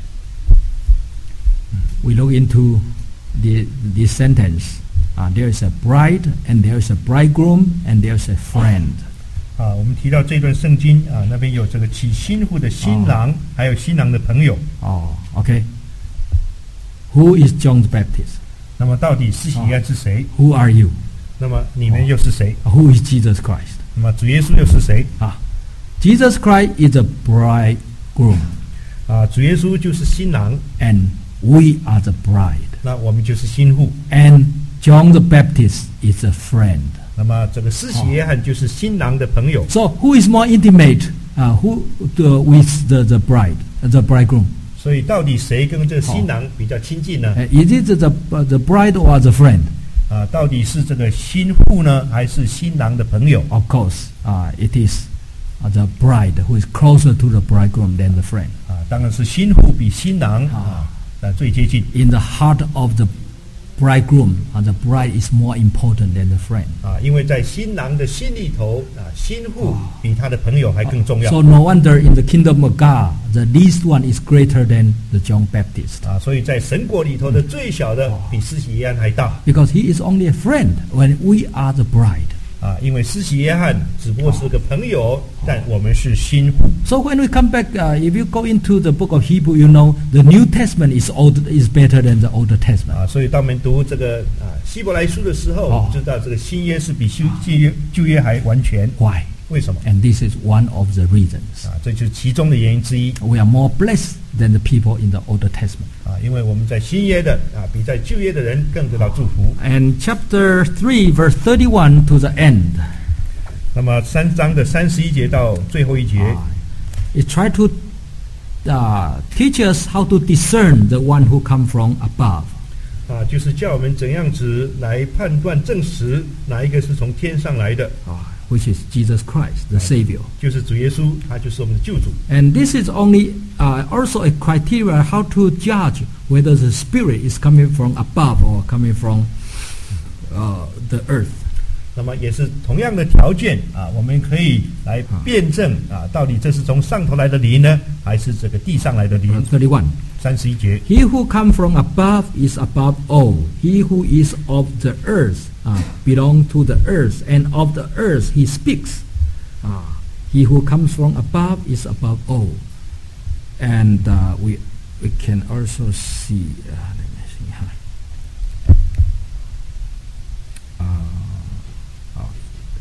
[SPEAKER 1] We look into the, this sentence. Uh, there is a bride, and there is a bridegroom, and there is a friend.
[SPEAKER 2] 啊，我们提到这段圣经啊，那边有这个娶新妇的新郎，还有新郎的朋友。
[SPEAKER 1] Oh, okay. Who is John the Baptist?
[SPEAKER 2] 那么到底施洗约翰是谁？
[SPEAKER 1] Who are you?
[SPEAKER 2] 那么你们又是谁？
[SPEAKER 1] Who is Jesus Christ?
[SPEAKER 2] 那么主耶稣又是谁？
[SPEAKER 1] Ah, Jesus Christ is a bridegroom,
[SPEAKER 2] 啊，主耶稣就是新郎，
[SPEAKER 1] and we are the bride.
[SPEAKER 2] 那我们就是新妇。
[SPEAKER 1] And John the Baptist is a friend.
[SPEAKER 2] 那么这个施洗约翰就是新郎的朋友。
[SPEAKER 1] So who is more intimate? Uh, who uh, with the, the bride, uh, the bridegroom?
[SPEAKER 2] 所以到底谁跟这个新郎比较亲近呢？
[SPEAKER 1] Uh, is it the uh, the bride or the friend?
[SPEAKER 2] 啊，到底是这个新妇呢，还是新郎的朋友？
[SPEAKER 1] Of course, uh, it is uh, the bride who is closer to the bridegroom than the friend.
[SPEAKER 2] 啊，当然是新妇比新郎啊啊最接近。
[SPEAKER 1] In the heart of the bridegroom, uh, the bride is more important than the friend.
[SPEAKER 2] 啊，因为在新郎的心里头啊，新妇比他的朋友还更重要。
[SPEAKER 1] So no wonder in the kingdom of God, the least one is greater than the John Baptist.
[SPEAKER 2] 啊，所以在神国里头的最小的比施洗约翰还大。
[SPEAKER 1] Because he is only a friend when we are the bride.
[SPEAKER 2] 啊，因为施洗约翰只不过是个朋友，但我们是新妇。
[SPEAKER 1] So when we come back, uh, if you go into the book of Hebrew, you know the New Testament is old is better than the Old Testament.
[SPEAKER 2] 啊，所以当我们读这个啊希伯来书的时候，我们知道这个新约是比旧旧约旧约还完全。
[SPEAKER 1] Why?
[SPEAKER 2] 为什么？
[SPEAKER 1] And this is one of the reasons.
[SPEAKER 2] 啊，这就是其中的原因之一。
[SPEAKER 1] We are more blessed than the people in the Old Testament.
[SPEAKER 2] 啊，因为我们在新约的啊，比在旧约的人更得到祝福。
[SPEAKER 1] And chapter three, verse thirty-one to the end.
[SPEAKER 2] 那么三章的三十一节到最后一节，
[SPEAKER 1] It try to uh, teach us how to discern the one who come from above.
[SPEAKER 2] 啊，就是叫我们怎样子来判断证实哪一个是从天上来的，
[SPEAKER 1] Uh, which is Jesus Christ, the Savior.
[SPEAKER 2] 就是主耶稣，他就是我们的救主。
[SPEAKER 1] And this is only uh, also a criteria how to judge whether the Spirit is coming from above or coming from uh, the earth.
[SPEAKER 2] 那么也是同样的条件啊，我们可以来辩证啊，到底这是从上头来的灵呢，还是这个地上来的灵
[SPEAKER 1] Verse？ thirty-one.
[SPEAKER 2] 三十一节，
[SPEAKER 1] He who come from above is above all. He who is of the earth uh, belong to the earth, and of the earth he speaks. Uh, he who comes from above is above all. And uh, we we can also see. Uh, let me see. huh. Uh, oh.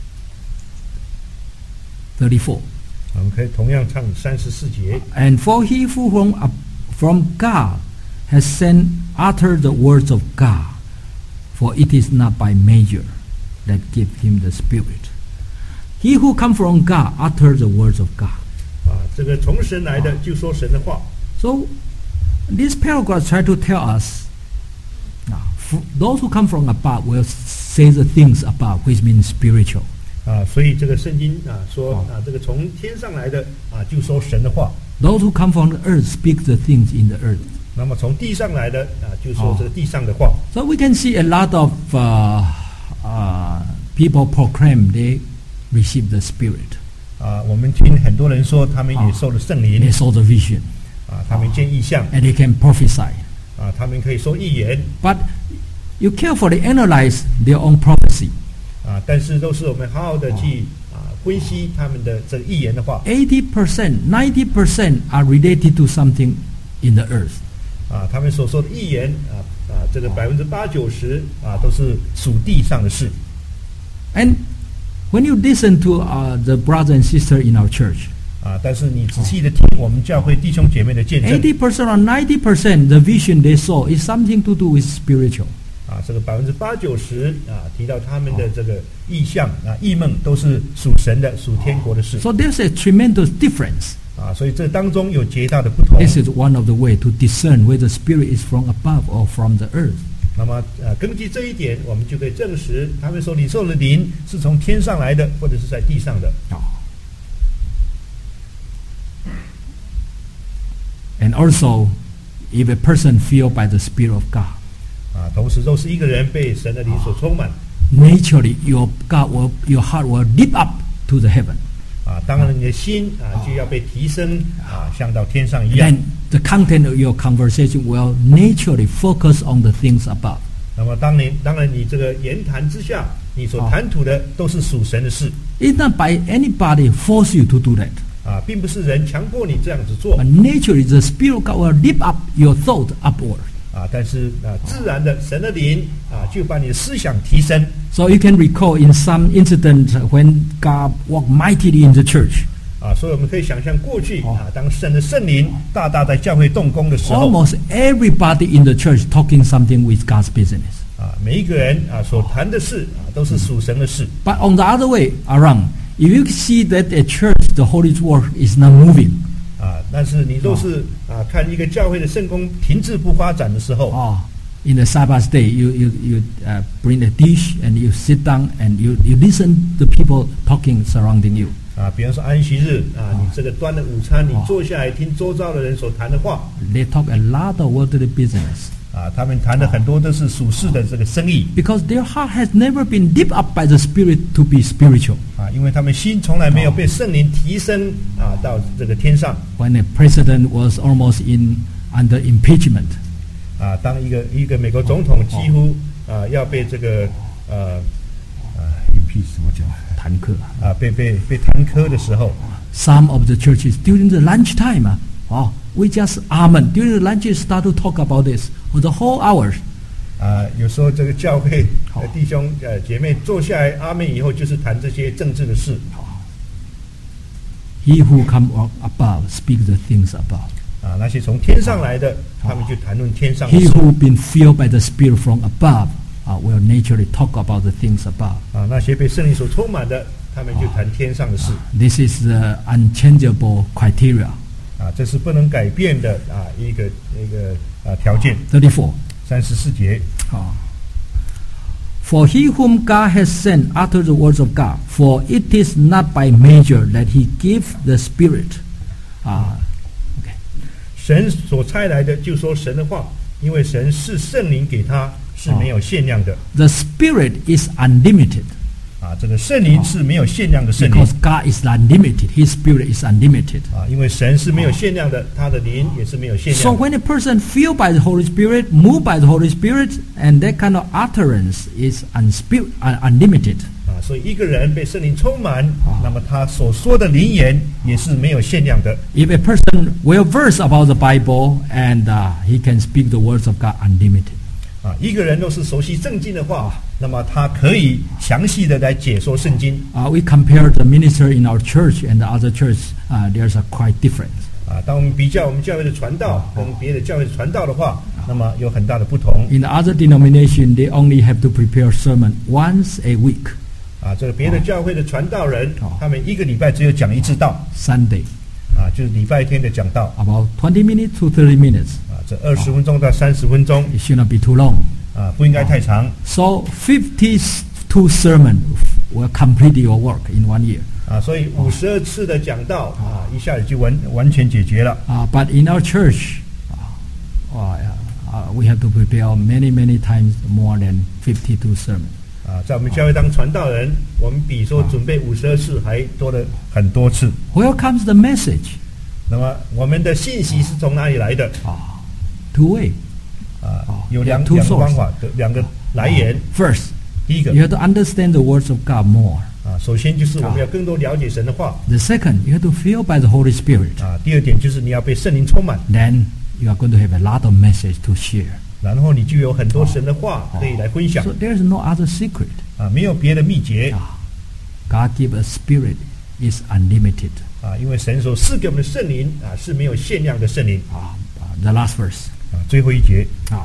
[SPEAKER 1] thirty-four.
[SPEAKER 2] 我们可以同样唱三十四节。
[SPEAKER 1] And for he who from, up, from God has sent uttered the words of God, for it is not by measure that give him the Spirit. He who comes from God utters the words of God.
[SPEAKER 2] 啊，这个从神来的就说神的话。
[SPEAKER 1] So this paragraph try to tell us, uh, f- those who come from above will say the things above, which means spiritual.
[SPEAKER 2] 啊，所以这个圣经啊说啊，这个从天上来的啊就说神的话。
[SPEAKER 1] Those who come from the earth speak the things in the earth.
[SPEAKER 2] 那么从地上来的啊就说这个地上的话。
[SPEAKER 1] So we can see a lot of uh, uh, people proclaim they receive the Spirit.
[SPEAKER 2] 啊，我们听很多人说他们也受了圣灵。
[SPEAKER 1] They saw the vision.
[SPEAKER 2] 啊，他们见异象。
[SPEAKER 1] And they can prophesy.
[SPEAKER 2] 啊，他们可以说预言。
[SPEAKER 1] But you carefully analyze their own prophecy.
[SPEAKER 2] 啊，但是都是我们好好的去啊分析他们的这个预言的话。
[SPEAKER 1] eighty percent, ninety percent are related to something in the earth.
[SPEAKER 2] 啊，他们所说的预言啊啊，这个百分之八九十啊都是属地上的事。
[SPEAKER 1] And when you listen to uh, the brother and sister in our church,
[SPEAKER 2] 啊，但是你仔细的听我们教会弟兄姐妹的见证。
[SPEAKER 1] eighty percent or ninety percent the vision they saw is something to do with spiritual.
[SPEAKER 2] 啊，这个百分之八九十啊，提到他们的这个意象啊、异梦都是属神的、属天国的事。
[SPEAKER 1] So there's a tremendous difference.
[SPEAKER 2] 啊，所以这当中有极大的不同。
[SPEAKER 1] This is one of the way to discern whether spirit is from above or from the earth.
[SPEAKER 2] 那么，呃，根据这一点，我们就可以证实，他们所领受的灵是从天上来的，或者是在地上的。
[SPEAKER 1] And also, if a person filled by the Spirit of God,
[SPEAKER 2] 啊，同时都是一个人被神的灵所充满。
[SPEAKER 1] naturally, your God will, your heart will leap up to the heaven.
[SPEAKER 2] 啊，当然你的心啊就要被提升啊，像到天上一样。
[SPEAKER 1] Then the content of your conversation will naturally focus on the things above.
[SPEAKER 2] 那么，当你当然你这个言谈之下，你所谈吐的都是属神的事。
[SPEAKER 1] It's not by anybody force you to do that.
[SPEAKER 2] 啊，并不是人强迫你这样子做。
[SPEAKER 1] But naturally, the Spirit of God will lift up your thought upward.
[SPEAKER 2] 啊，但是啊，自然的神的灵啊，就把你的思想提升。
[SPEAKER 1] So you can recall in some incident when God worked mightily in the church.
[SPEAKER 2] 啊，所以我们可以想象过去啊，当神的圣灵大大在教会动工的时候
[SPEAKER 1] Almost everybody in the church talking something with God's business.
[SPEAKER 2] 啊，每一个人啊所谈的事啊，都是属神的事。
[SPEAKER 1] But on the other way around, if you see that a church, the Holy Word is not moving.
[SPEAKER 2] 啊，但是你若是啊看一个教会的圣工停滞不发展的时候
[SPEAKER 1] Oh, in the Sabbath day, you you you uh, bring a dish and you sit down and you you listen to people talking surrounding you.
[SPEAKER 2] 啊，比方说安息日啊，你这个端的午餐，你坐下来听周遭的人所谈的话。
[SPEAKER 1] They talk a lot of worldly business.
[SPEAKER 2] 啊，他们谈的很多都是属世的这个生意。
[SPEAKER 1] Because their heart has never been lifted up by the Spirit to be spiritual.
[SPEAKER 2] 啊，因为他们心从来没有被圣灵提升啊到这个天上。
[SPEAKER 1] When the president was almost in under impeachment.
[SPEAKER 2] 啊，当一个一个美国总统几乎啊要被这个呃啊 impeach 怎么讲？
[SPEAKER 1] 弹劾
[SPEAKER 2] 啊，被被被弹劾的时候
[SPEAKER 1] ，Some of the churches during the lunchtime, ah, oh, we just amen. During the lunch, start to talk about this for the whole hours.
[SPEAKER 2] 啊，有时候这个教会的弟兄呃姐妹坐下来阿门以后，就是谈这些政治的事。
[SPEAKER 1] He who come above speaks the things above.
[SPEAKER 2] 啊，那些从天上来的，他们就谈论天上的
[SPEAKER 1] He
[SPEAKER 2] 事。
[SPEAKER 1] who been filled by the Spirit from above, uh, will naturally talk about the things above.
[SPEAKER 2] 啊，那些被圣灵所充满的，他们就谈天上的事。
[SPEAKER 1] This is the unchangeable criteria.
[SPEAKER 2] 啊，这是不能改变的啊一个一个啊条件。
[SPEAKER 1] Thirty-four.
[SPEAKER 2] 三十四节。
[SPEAKER 1] Oh. For he whom God has sent utter the words of God. For it is not by measure that he gives the Spirit. Ah, okay.
[SPEAKER 2] 神所差来的就说神的话，因为神是圣灵给他是没有限量的。
[SPEAKER 1] The Spirit is unlimited.
[SPEAKER 2] 啊，这个圣灵是没有限量的圣灵。
[SPEAKER 1] Because God is unlimited. His Spirit is unlimited.
[SPEAKER 2] 啊，因为神是没有限量的，他的灵也是没有限
[SPEAKER 1] So
[SPEAKER 2] 量的。
[SPEAKER 1] when a person filled by the Holy Spirit, moved by the Holy Spirit, and that kind of utterance is unspir- un- unlimited.
[SPEAKER 2] 啊，所以一个人被圣灵充满，那么他所说的灵言也是没有限量的。
[SPEAKER 1] If a person well versed about the Bible and uh, he can speak the words of God unlimited.
[SPEAKER 2] 啊，一个人若是熟悉圣经的话，那么他可以详细的来解说圣经。
[SPEAKER 1] Uh, we compare the minister in our church and the other church. Uh, there's a quite difference.
[SPEAKER 2] 啊，当我们比较我们教会的传道跟别的教会的传道的话，那么有很大的不同。
[SPEAKER 1] In the other denomination, they only have to prepare sermon once a week.
[SPEAKER 2] 啊，这个别的教会的传道人，
[SPEAKER 1] 哦
[SPEAKER 2] 他们一个礼拜只有讲一次道，
[SPEAKER 1] Sunday,
[SPEAKER 2] 啊，就是礼拜天的讲道，
[SPEAKER 1] about twenty minutes to thirty minutes.
[SPEAKER 2] 啊，这二十分钟到三十分钟，
[SPEAKER 1] It should not be too long.
[SPEAKER 2] 啊，不应该太长，
[SPEAKER 1] So fifty-two sermons will complete your work in one year.
[SPEAKER 2] 啊，所以五十二次的讲道，啊，一下子就完完全解决了。
[SPEAKER 1] Uh, but in our church, uh, uh, uh, we have to prepare many, many times more than fifty-two sermons.
[SPEAKER 2] 啊，在我们教会当传道人，我们比说准备五十二次还多了很多次。
[SPEAKER 1] Where comes the message?
[SPEAKER 2] 那么我们的信息是从哪里来的？
[SPEAKER 1] Uh, two way.
[SPEAKER 2] 啊，
[SPEAKER 1] Oh,
[SPEAKER 2] 有两
[SPEAKER 1] there are two
[SPEAKER 2] 两个方
[SPEAKER 1] sources.
[SPEAKER 2] 法，两个来源。
[SPEAKER 1] First,
[SPEAKER 2] 第一个
[SPEAKER 1] you have to understand the words of God more.
[SPEAKER 2] 啊，首先就是我们要更多了解神的话
[SPEAKER 1] The second, you have to feel by the Holy Spirit.
[SPEAKER 2] 啊。第二点就是你要被圣灵充满，
[SPEAKER 1] Then you are going to have a lot of message to share.
[SPEAKER 2] 然后你就有很多神的话可以来分享
[SPEAKER 1] So there is no other secret.
[SPEAKER 2] 啊，没有别的秘诀
[SPEAKER 1] God give a spirit is unlimited.
[SPEAKER 2] 啊，因为神所赐给我们的圣灵啊是没有限量的圣灵
[SPEAKER 1] Uh, uh, the last verse.
[SPEAKER 2] 啊。最后一节
[SPEAKER 1] Uh,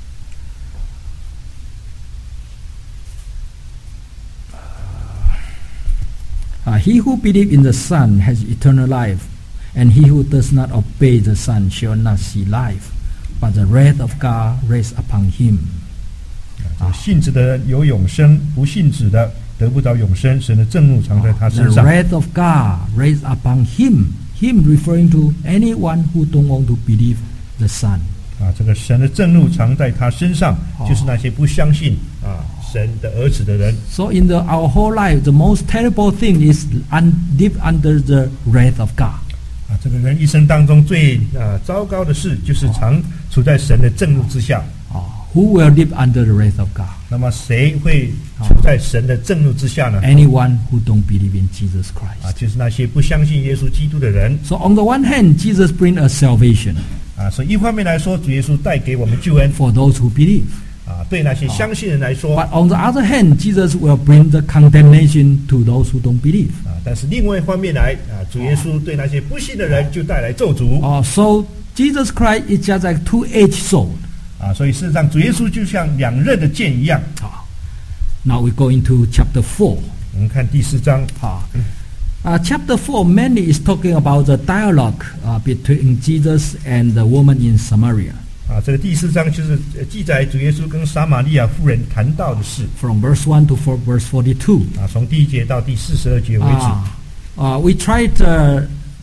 [SPEAKER 1] Uh, he who believes in the Son has eternal life, and he who does not obey the Son shall not see life, but the wrath of God rests upon him.
[SPEAKER 2] 啊，信子的人有永生，不信子的得不到永生，神的震怒藏在他
[SPEAKER 1] The
[SPEAKER 2] 身上。
[SPEAKER 1] wrath of God rests upon him. Him referring to anyone who don't want to believe the Son.
[SPEAKER 2] 啊，这个神的震怒藏在他身上，就是那些不相信啊神的儿子的人。
[SPEAKER 1] So in the, our whole life, the most terrible thing is un, live under the wrath of God.
[SPEAKER 2] 啊，这个人一生当中最啊糟糕的事，就是常处在神的震怒之下。
[SPEAKER 1] Uh, who will live under the wrath of God?
[SPEAKER 2] 那么谁会处在神的震怒之下呢？
[SPEAKER 1] Anyone who don't believe in Jesus
[SPEAKER 2] 啊，
[SPEAKER 1] Christ.
[SPEAKER 2] 就是那些不相信耶稣基督的人。
[SPEAKER 1] So on the one hand, Jesus brings us salvation
[SPEAKER 2] 啊，所以一方面来说，主耶稣带给我们救恩
[SPEAKER 1] for those who believe.
[SPEAKER 2] 啊，对那些相信人来说
[SPEAKER 1] But on the other hand, Jesus will bring the condemnation to those who don't believe.
[SPEAKER 2] 啊，但是另外一方面来啊，主耶稣对那些不信的人就带来咒诅
[SPEAKER 1] Uh, so Jesus Christ is just like two-edged sword.
[SPEAKER 2] 啊，所以事实上主耶稣就像两刃的剑一样。
[SPEAKER 1] Uh, now we go into chapter four.
[SPEAKER 2] 我们看第四章
[SPEAKER 1] Uh, uh, chapter four mainly is talking about the dialogue uh, between Jesus and the woman in Samaria.
[SPEAKER 2] 啊，这个第四章就是呃记载主耶稣跟撒玛利亚妇人谈到的事
[SPEAKER 1] From verse one to four, verse forty-two.
[SPEAKER 2] 啊，从第一节到第四十二节为止。
[SPEAKER 1] Uh, uh, we tried uh,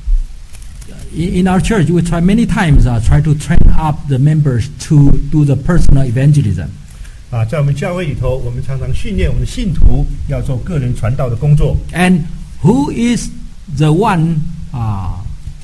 [SPEAKER 1] in, in our church. We try many times uh, try to train up the members to do the personal evangelism.
[SPEAKER 2] 啊，在我们教会里头，我们常常训练我们的信徒要做个人传道的工作。
[SPEAKER 1] And who is the one uh,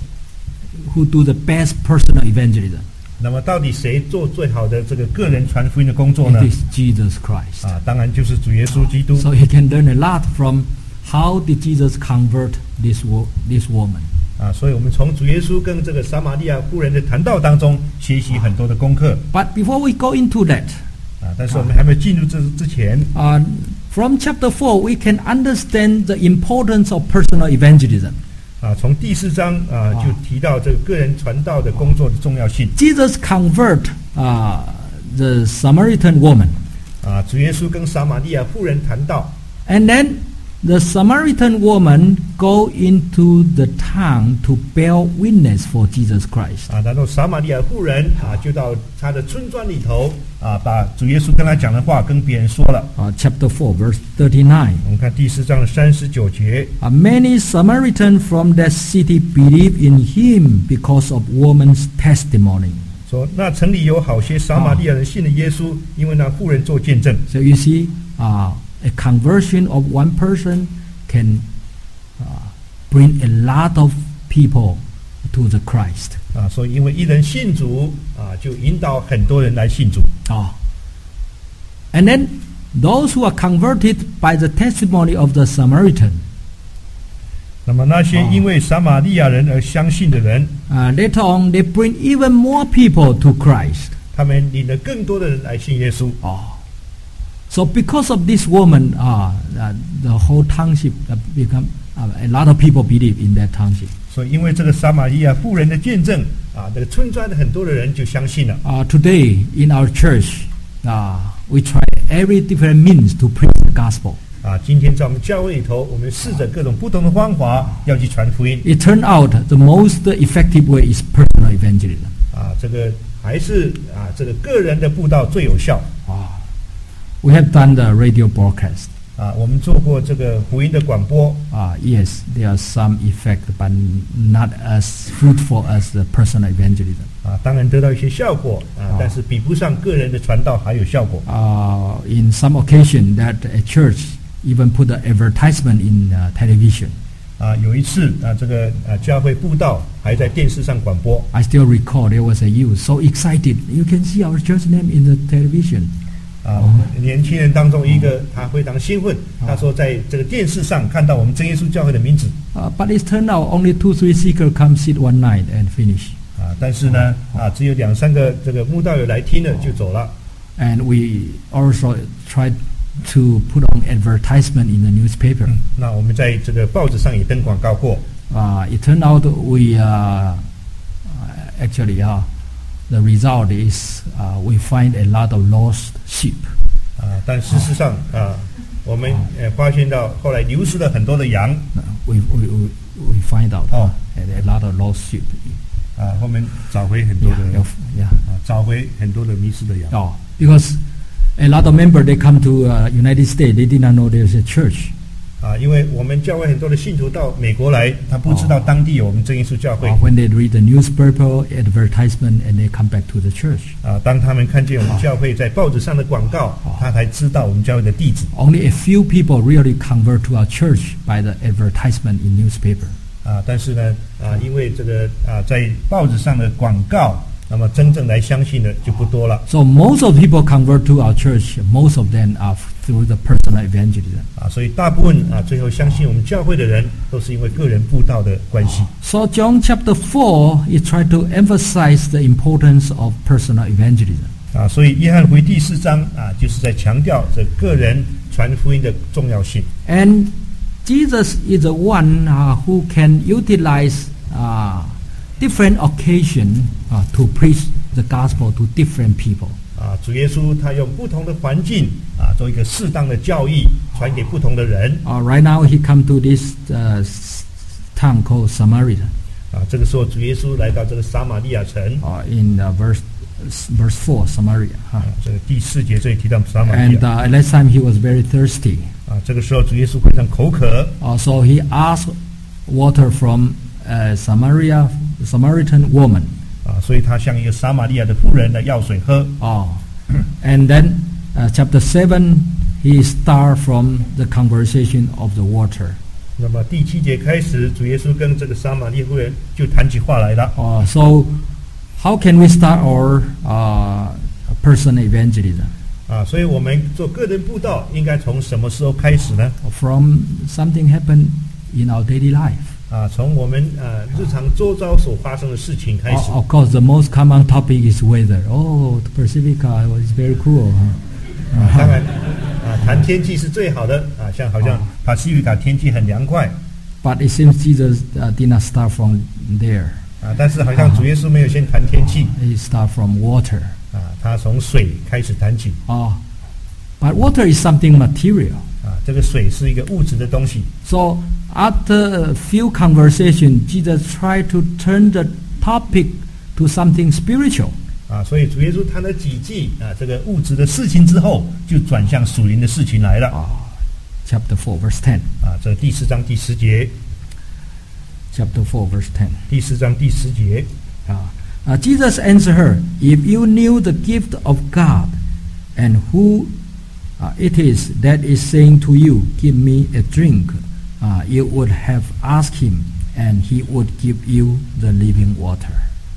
[SPEAKER 1] who do the best personal evangelism?
[SPEAKER 2] 那么，到底谁做最好的这个个人传福音的工作呢
[SPEAKER 1] It？is Jesus Christ.
[SPEAKER 2] 啊，当然就是主耶稣基督。
[SPEAKER 1] So you can learn a lot from how did Jesus convert this wo- this woman.
[SPEAKER 2] 啊，所以我们从主耶稣跟这个撒玛利亚妇人的谈道当中学习很多的功课。
[SPEAKER 1] But before we go into that,
[SPEAKER 2] 啊，但是我们还没有进入这之前，
[SPEAKER 1] uh, from chapter four we can understand the importance of personal evangelism.
[SPEAKER 2] 啊，从第四章啊
[SPEAKER 1] 啊
[SPEAKER 2] 就提到这个个人传道的工作的重要性。
[SPEAKER 1] Jesus convert uh, the Samaritan woman,
[SPEAKER 2] 啊，主耶稣跟撒玛利亚妇人谈道，
[SPEAKER 1] and then the Samaritan woman go into the town to bear witness for Jesus Christ.
[SPEAKER 2] 啊，然后撒玛利亚妇人啊就到他的村庄里头啊，把主耶稣跟他讲的话跟别人说了。
[SPEAKER 1] Uh, chapter four, verse thirty-nine.
[SPEAKER 2] 我们看第四章的三十九节，
[SPEAKER 1] Uh, many Samaritans from that city believed in him because of woman's testimony.
[SPEAKER 2] 说那城里有好些撒玛利亚人信了耶稣，因为那妇人做见证。
[SPEAKER 1] So you see, uh, a conversion of one person can uh, bring a lot of people to the Christ.
[SPEAKER 2] 啊，所以因为一人信主啊，就引导很多人来信主。
[SPEAKER 1] Oh. And then those who are converted by the testimony of the Samaritan,
[SPEAKER 2] 那么那些
[SPEAKER 1] 哦
[SPEAKER 2] 因为撒玛利亚人而相信的人，
[SPEAKER 1] uh, later on they bring even more people to Christ.
[SPEAKER 2] 他们领了更多的人来信耶稣。
[SPEAKER 1] Oh. So because of this woman, uh, uh, the whole township uh, become uh, a lot of people believe in that township.
[SPEAKER 2] 所以因为这个撒玛利亚妇人的见证啊，这个村庄的很多的人就相信了。
[SPEAKER 1] Uh, today in our church, uh, we try every different means to preach the gospel.
[SPEAKER 2] 啊， 啊，今天在我们教会里头，我们试着各种不同的方法要去传福音。
[SPEAKER 1] It turned out the most effective way is personal evangelism.
[SPEAKER 2] 啊，这个还是啊，这个个人的布道最有效。
[SPEAKER 1] 啊 We have done the radio broadcast.
[SPEAKER 2] 啊，我们做过这个福音的广播。
[SPEAKER 1] Uh, yes, there are some effect, but not as fruitful as the personal evangelism.
[SPEAKER 2] 啊，当然得到一些效果啊，但是比不上个人的传道还有效果。
[SPEAKER 1] Uh, in some occasion, that a church even put an advertisement in uh, television.
[SPEAKER 2] 啊，有一次啊，这个啊教会布道还在电视上广播。
[SPEAKER 1] I still recall there was a youth so excited. You can see our church name in the television.
[SPEAKER 2] 啊，我们年轻人当中一个他非常兴奋，他说在这个电视上看到我们真耶稣教会的名字。
[SPEAKER 1] Uh, but it turned out only two, three seekers come sit one night and finish.
[SPEAKER 2] 啊，但是呢，啊，只有两三个这个慕道友来听了就走了。
[SPEAKER 1] And we also tried to put on advertisement in the newspaper.
[SPEAKER 2] 嗯，那我们在这个报纸上也登广告过。
[SPEAKER 1] Uh, it turned out we uh, actually uh, the result is uh, we find a lot of lost sheep.
[SPEAKER 2] 啊，但事实上啊，我们呃发现到后来流失了很多的羊。
[SPEAKER 1] Uh, we, we we we find out
[SPEAKER 2] oh.
[SPEAKER 1] uh, a lot of lost sheep.
[SPEAKER 2] 啊，后面找回很多的
[SPEAKER 1] Yeah, yeah.
[SPEAKER 2] 啊，找回很多的迷失的羊。
[SPEAKER 1] Oh, because a lot of members they come to uh, United States, they did not know there's a church.
[SPEAKER 2] 啊，因为我们教会很多的信徒到美国来，他不知道当地有我们真耶稣教会。
[SPEAKER 1] Uh, when they read the newspaper advertisement and they come back to the church.
[SPEAKER 2] 啊，当他们看见我们教会在报纸上的广告，他才知道我们教会的地址。
[SPEAKER 1] Only a few people really convert to our church by the advertisement in newspaper.
[SPEAKER 2] 啊，但是呢，啊，因为这个啊，在报纸上的广告，那么真正来相信的就不多了。
[SPEAKER 1] So most of people convert to our church. Most of them are through the personal evangelism.
[SPEAKER 2] 啊，所以大部分啊，最后相信我们教会的人，都是因为个人布道的关系。
[SPEAKER 1] So John chapter four, he tried to emphasize the importance of personal evangelism.
[SPEAKER 2] 啊，所以约翰福音第四章啊，就是在强调这个人传福音的重要性。
[SPEAKER 1] And Jesus is the one uh, who can utilize uh, different occasion uh, to preach the gospel to different people.
[SPEAKER 2] 啊，主耶稣他用不同的环境啊，做一个适当的教义，传给不同的人。
[SPEAKER 1] Uh, right now he come to this uh, town called Samaria.
[SPEAKER 2] 啊，这个时候主耶稣来到这个撒玛利亚城。
[SPEAKER 1] Uh, in uh, verse verse four, Samaria. Huh?
[SPEAKER 2] 啊，这个第四节这里提到撒玛利
[SPEAKER 1] And
[SPEAKER 2] 亚。
[SPEAKER 1] uh, at that time he was very thirsty.
[SPEAKER 2] 啊，这个时候主耶稣非常口渴。
[SPEAKER 1] Uh, so he asked water from a Samaria Samaritan woman.
[SPEAKER 2] 啊，所以他向一个撒玛利亚的妇人来要水喝。
[SPEAKER 1] Oh, and then uh, chapter seven, he start from the conversation of the water.
[SPEAKER 2] 那么第七节开始，主耶稣跟这个撒玛利亚妇人就谈起话来了。
[SPEAKER 1] Uh, so, how can we start our uh, personal evangelism?
[SPEAKER 2] 啊，所以我们做个人布道应该从什么时候开始呢？
[SPEAKER 1] From something happened in our daily life.
[SPEAKER 2] 啊，从我们呃日常周遭所发生的事情开始。
[SPEAKER 1] Uh, of course, the most common topic is weather. Oh, the Pacifica was very cool. Huh?
[SPEAKER 2] 啊，当然，啊，谈天气是最好的啊，像好像帕西菲卡天气很凉快
[SPEAKER 1] But it seems Jesus uh, did not start from there.
[SPEAKER 2] 啊，但是好像主耶稣没有先谈天气
[SPEAKER 1] He start from water.
[SPEAKER 2] 啊，他从水开始谈起
[SPEAKER 1] Oh, but water is something material.
[SPEAKER 2] 啊，这个水是一个物质的东西
[SPEAKER 1] So after a few conversation, Jesus tried to turn the topic to something spiritual.
[SPEAKER 2] 啊，所以主耶稣谈了几句啊这个物质的事情之后，就转向属灵的事情来了
[SPEAKER 1] Uh, chapter four, verse ten.
[SPEAKER 2] 啊，这第四章第十节，
[SPEAKER 1] Chapter four, verse ten.
[SPEAKER 2] 第四章第十节
[SPEAKER 1] Uh, uh, Jesus answered her, "If you knew the gift of God and who uh, it is that is saying to you, 'Give me a drink,' uh, you would have asked him, and he would give you the living water."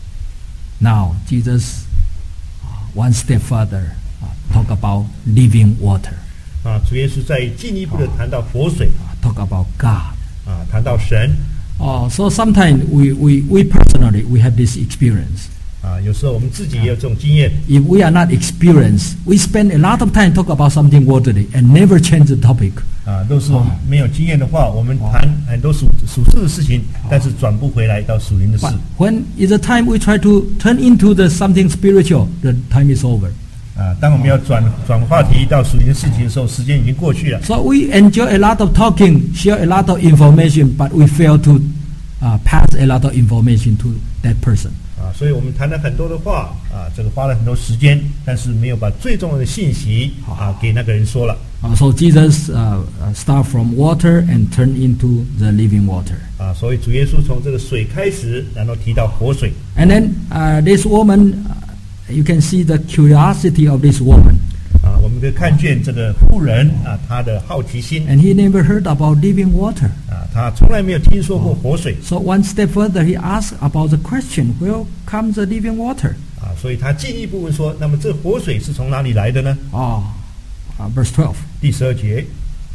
[SPEAKER 1] Now, Jesus, uh, one step further, uh, talk about living water,
[SPEAKER 2] 啊，主耶稣在进一步的谈到活水
[SPEAKER 1] uh, talk about God.
[SPEAKER 2] 啊，谈到神
[SPEAKER 1] Uh, so sometimes we, we, we personally, we have this experience.
[SPEAKER 2] 啊，有时候我们自己也有这种经验
[SPEAKER 1] If we are not experienced, we spend a lot of time talk about something worldly and never change the topic.
[SPEAKER 2] 啊，都是我们没有经验的话，我们谈很多属属世的事情，但是转不回来到属灵的事
[SPEAKER 1] But when is the time we try to turn into the something spiritual, the time is over.
[SPEAKER 2] 啊，当我们要转转话题到属灵的事情的时候，时间已经过去了。
[SPEAKER 1] So we enjoy a lot of talking, share a lot of information, but we fail to uh, pass a lot of information to that person.
[SPEAKER 2] 啊，所以我们谈了很多的话，啊，这个花了很多时间，但是没有把最重要的信息啊给那个人说了。
[SPEAKER 1] Uh, so Jesus uh, uh, start from water and turn into the living water.
[SPEAKER 2] 啊，所以主耶稣从这个水开始，然后提到活水。
[SPEAKER 1] And then uh, this woman, uh, you can see the curiosity of this woman.
[SPEAKER 2] 啊，我们可以看见这个妇人啊，她的好奇心。
[SPEAKER 1] And he never heard about living water.
[SPEAKER 2] 啊，他从来没有听说过活水。
[SPEAKER 1] So one step further, he asked about the question, where comes the living water?
[SPEAKER 2] 啊，所以他进一步问说，那么这活水是从哪里来的呢？
[SPEAKER 1] Oh, uh, verse twelve.
[SPEAKER 2] 第十二节。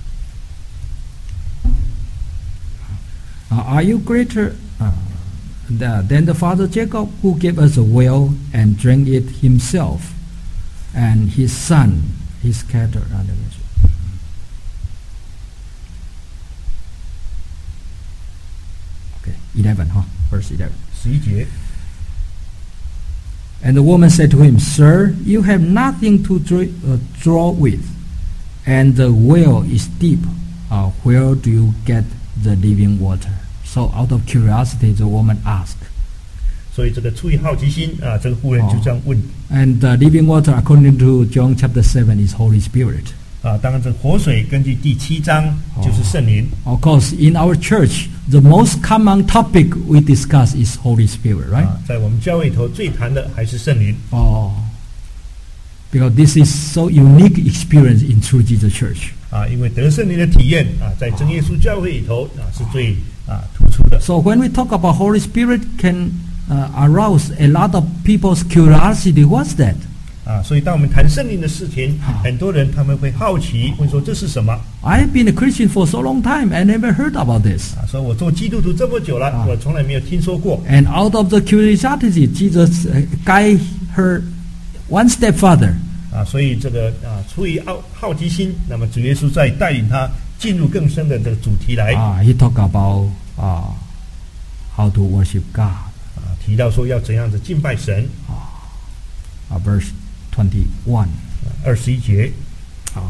[SPEAKER 1] Uh, are you greater uh, the, than the father Jacob, who gave us a well and drank it himself, and his son, he scattered? Uh, okay, eleven, huh? Verse eleven.
[SPEAKER 2] 十一节。
[SPEAKER 1] And the woman said to him, Sir, you have nothing to draw, uh, draw with, and the well is deep. Uh, where do you get the living water? So out of curiosity, the woman asked.
[SPEAKER 2] 所以这个出于好奇心啊，这个妇人就这样问。
[SPEAKER 1] And the living water, according to John chapter seven, is Holy Spirit.
[SPEAKER 2] 啊，当然这活水根据第七章就是圣灵。
[SPEAKER 1] Of course, in our church, the most common topic we discuss is Holy Spirit, right?
[SPEAKER 2] 啊，在我们教会里头最谈的还是圣灵。
[SPEAKER 1] Oh, because this is so unique experience in True Jesus Church.
[SPEAKER 2] 啊，因为得圣灵的体验啊，在真耶稣教会里头啊是最啊突出的。
[SPEAKER 1] So when we talk about Holy Spirit, can uh, arouse a lot of people's curiosity. What's that?
[SPEAKER 2] 啊，所以当我们谈圣灵的事情，很多人他们会好奇，问说这是什么？
[SPEAKER 1] I've been a Christian for so long time. I never heard about this.
[SPEAKER 2] 啊，说我做基督徒这么久了，我从来没有听说过。
[SPEAKER 1] And out of the curiosity, Jesus uh, guide her one step further.
[SPEAKER 2] 啊，所以这个啊，出于好好奇心，那么主耶稣在带领他进入更深的这个主题来。
[SPEAKER 1] Uh, he talked about uh, how to worship God.
[SPEAKER 2] 啊，提到说要怎样子敬拜神。
[SPEAKER 1] Uh, verse twenty-one.
[SPEAKER 2] 二十一节。
[SPEAKER 1] Uh,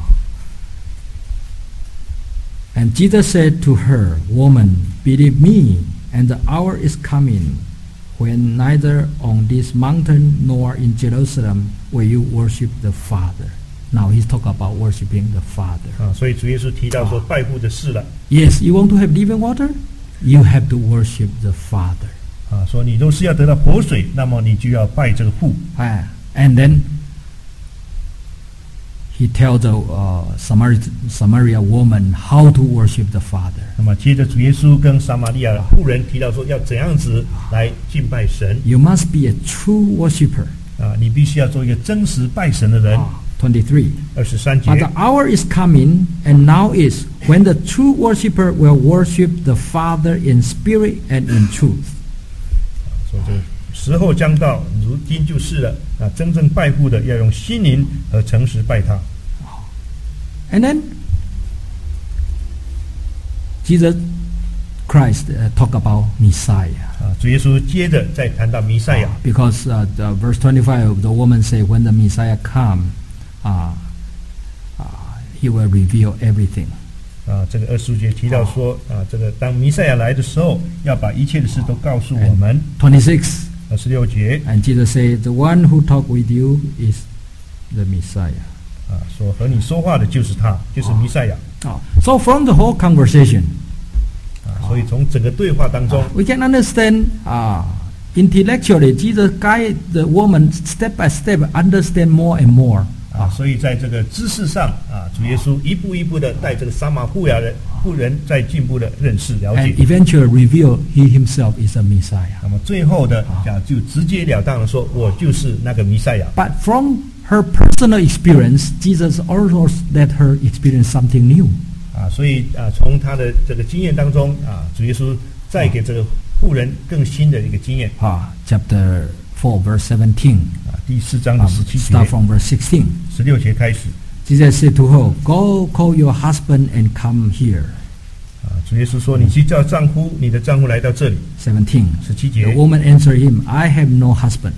[SPEAKER 1] and Jesus said to her, Woman, believe me, and the hour is coming when neither on this mountain nor in Jerusalem will you worship the Father. Now he's talking about worshiping the Father.
[SPEAKER 2] 啊，所以主耶稣提到说拜父的事了。
[SPEAKER 1] Yes, you want to have living water? You have to worship the Father.
[SPEAKER 2] 啊，说你若是要得到活水，那么你就要拜这个父。
[SPEAKER 1] Uh, and then he tells the uh, Samaria, Samaria woman how to worship the Father.
[SPEAKER 2] 那么接着主耶稣跟撒玛利亚妇人提到说要怎样子来敬拜神。
[SPEAKER 1] You must be a true worshiper.
[SPEAKER 2] 啊，你必须要做一个真实拜神的人。
[SPEAKER 1] twenty-three.
[SPEAKER 2] 二十三节。
[SPEAKER 1] But the hour is coming, and now is, when the true worshiper will worship the Father in spirit and in truth.
[SPEAKER 2] 说这个时候将到，如今就是了。啊，真正拜父的要用心灵和诚实拜他。
[SPEAKER 1] And then Jesus Christ uh, talk about Messiah.
[SPEAKER 2] 啊，主耶稣接着再谈到弥赛亚。
[SPEAKER 1] Because uh, the verse twenty-five, the woman say, when the Messiah come, uh, uh, he will reveal everything.
[SPEAKER 2] 啊，这个二十五节提到说，啊，这个当弥赛亚来的时候，要把一切的事都告诉我们。
[SPEAKER 1] twenty-six.
[SPEAKER 2] 二十六节。
[SPEAKER 1] And Jesus said, the one who talk with you is the Messiah.
[SPEAKER 2] 啊，说和你说话的就是他，就是弥赛亚。
[SPEAKER 1] Oh. So from the whole conversation,
[SPEAKER 2] 啊，所以从整个对话当中，
[SPEAKER 1] we can understand uh, intellectually Jesus guide the woman step by step understand more and more.
[SPEAKER 2] 啊，所以在这个知识上啊，主耶稣一步一步的带这个撒玛利亚人妇人在进步的认识了
[SPEAKER 1] And
[SPEAKER 2] 解。
[SPEAKER 1] eventually reveal he himself is a Messiah.
[SPEAKER 2] 那么最后的啊，就直截了当的说，我就是那个弥赛亚。
[SPEAKER 1] But from her personal experience, Jesus also let her experience something new.
[SPEAKER 2] 啊，所以啊，从他的这个经验当中啊，主耶稣再给这个妇人更新的一个经验。
[SPEAKER 1] Uh, chapter four, verse seventeen.
[SPEAKER 2] 啊，第四章的
[SPEAKER 1] Um,
[SPEAKER 2] 十七节
[SPEAKER 1] start、from verse sixteen.
[SPEAKER 2] 十六节开始。
[SPEAKER 1] Jesus said to her, Go call your husband and come here.
[SPEAKER 2] 啊，主耶稣说：“你去叫丈夫，你的丈夫来到这里。”
[SPEAKER 1] seventeen.
[SPEAKER 2] 十七
[SPEAKER 1] The
[SPEAKER 2] 节。
[SPEAKER 1] woman answered him, I have no husband.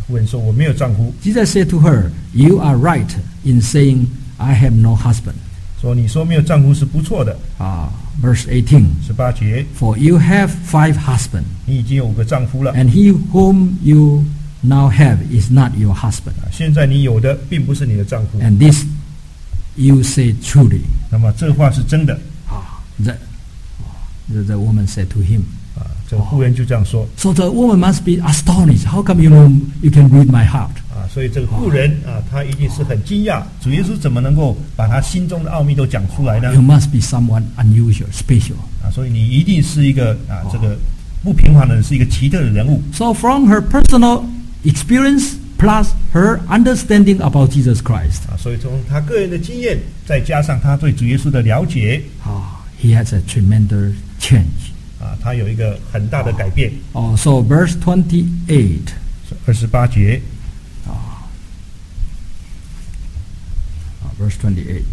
[SPEAKER 2] 妇人说我没有丈夫。
[SPEAKER 1] Jesus said to her, "You are right in saying I have no husband."
[SPEAKER 2] 说你说没有丈夫是不错的。
[SPEAKER 1] Uh, verse eighteen,
[SPEAKER 2] 十八节，
[SPEAKER 1] "For you have five husbands,
[SPEAKER 2] 你已经有五个丈夫了，
[SPEAKER 1] and he whom you now have is not your husband.
[SPEAKER 2] 现在你有的并不是你的丈夫。
[SPEAKER 1] And this you say truly."
[SPEAKER 2] 那么这话是真的
[SPEAKER 1] Ah, the, the, the woman said to him.
[SPEAKER 2] 啊。这个妇人就这样说
[SPEAKER 1] So the woman must be astonished. How come you know you can read my heart?
[SPEAKER 2] 啊，所以这个妇人啊，她一定是很惊讶，主耶稣怎么能够把他心中的奥秘都讲出来呢？
[SPEAKER 1] You must be someone unusual, special.
[SPEAKER 2] 啊，所以你一定是一个啊，这个不平凡的人，是一个奇特的人物。
[SPEAKER 1] So from her personal experience plus her understanding about Jesus Christ,
[SPEAKER 2] 啊，所以从他个人的经验，再加上他对主耶稣的了解，
[SPEAKER 1] ah, he has a tremendous change.
[SPEAKER 2] 啊，他有一个很大的改变。
[SPEAKER 1] Oh, so verse twenty-eight.
[SPEAKER 2] 二十八节，
[SPEAKER 1] Ah, verse twenty-eight.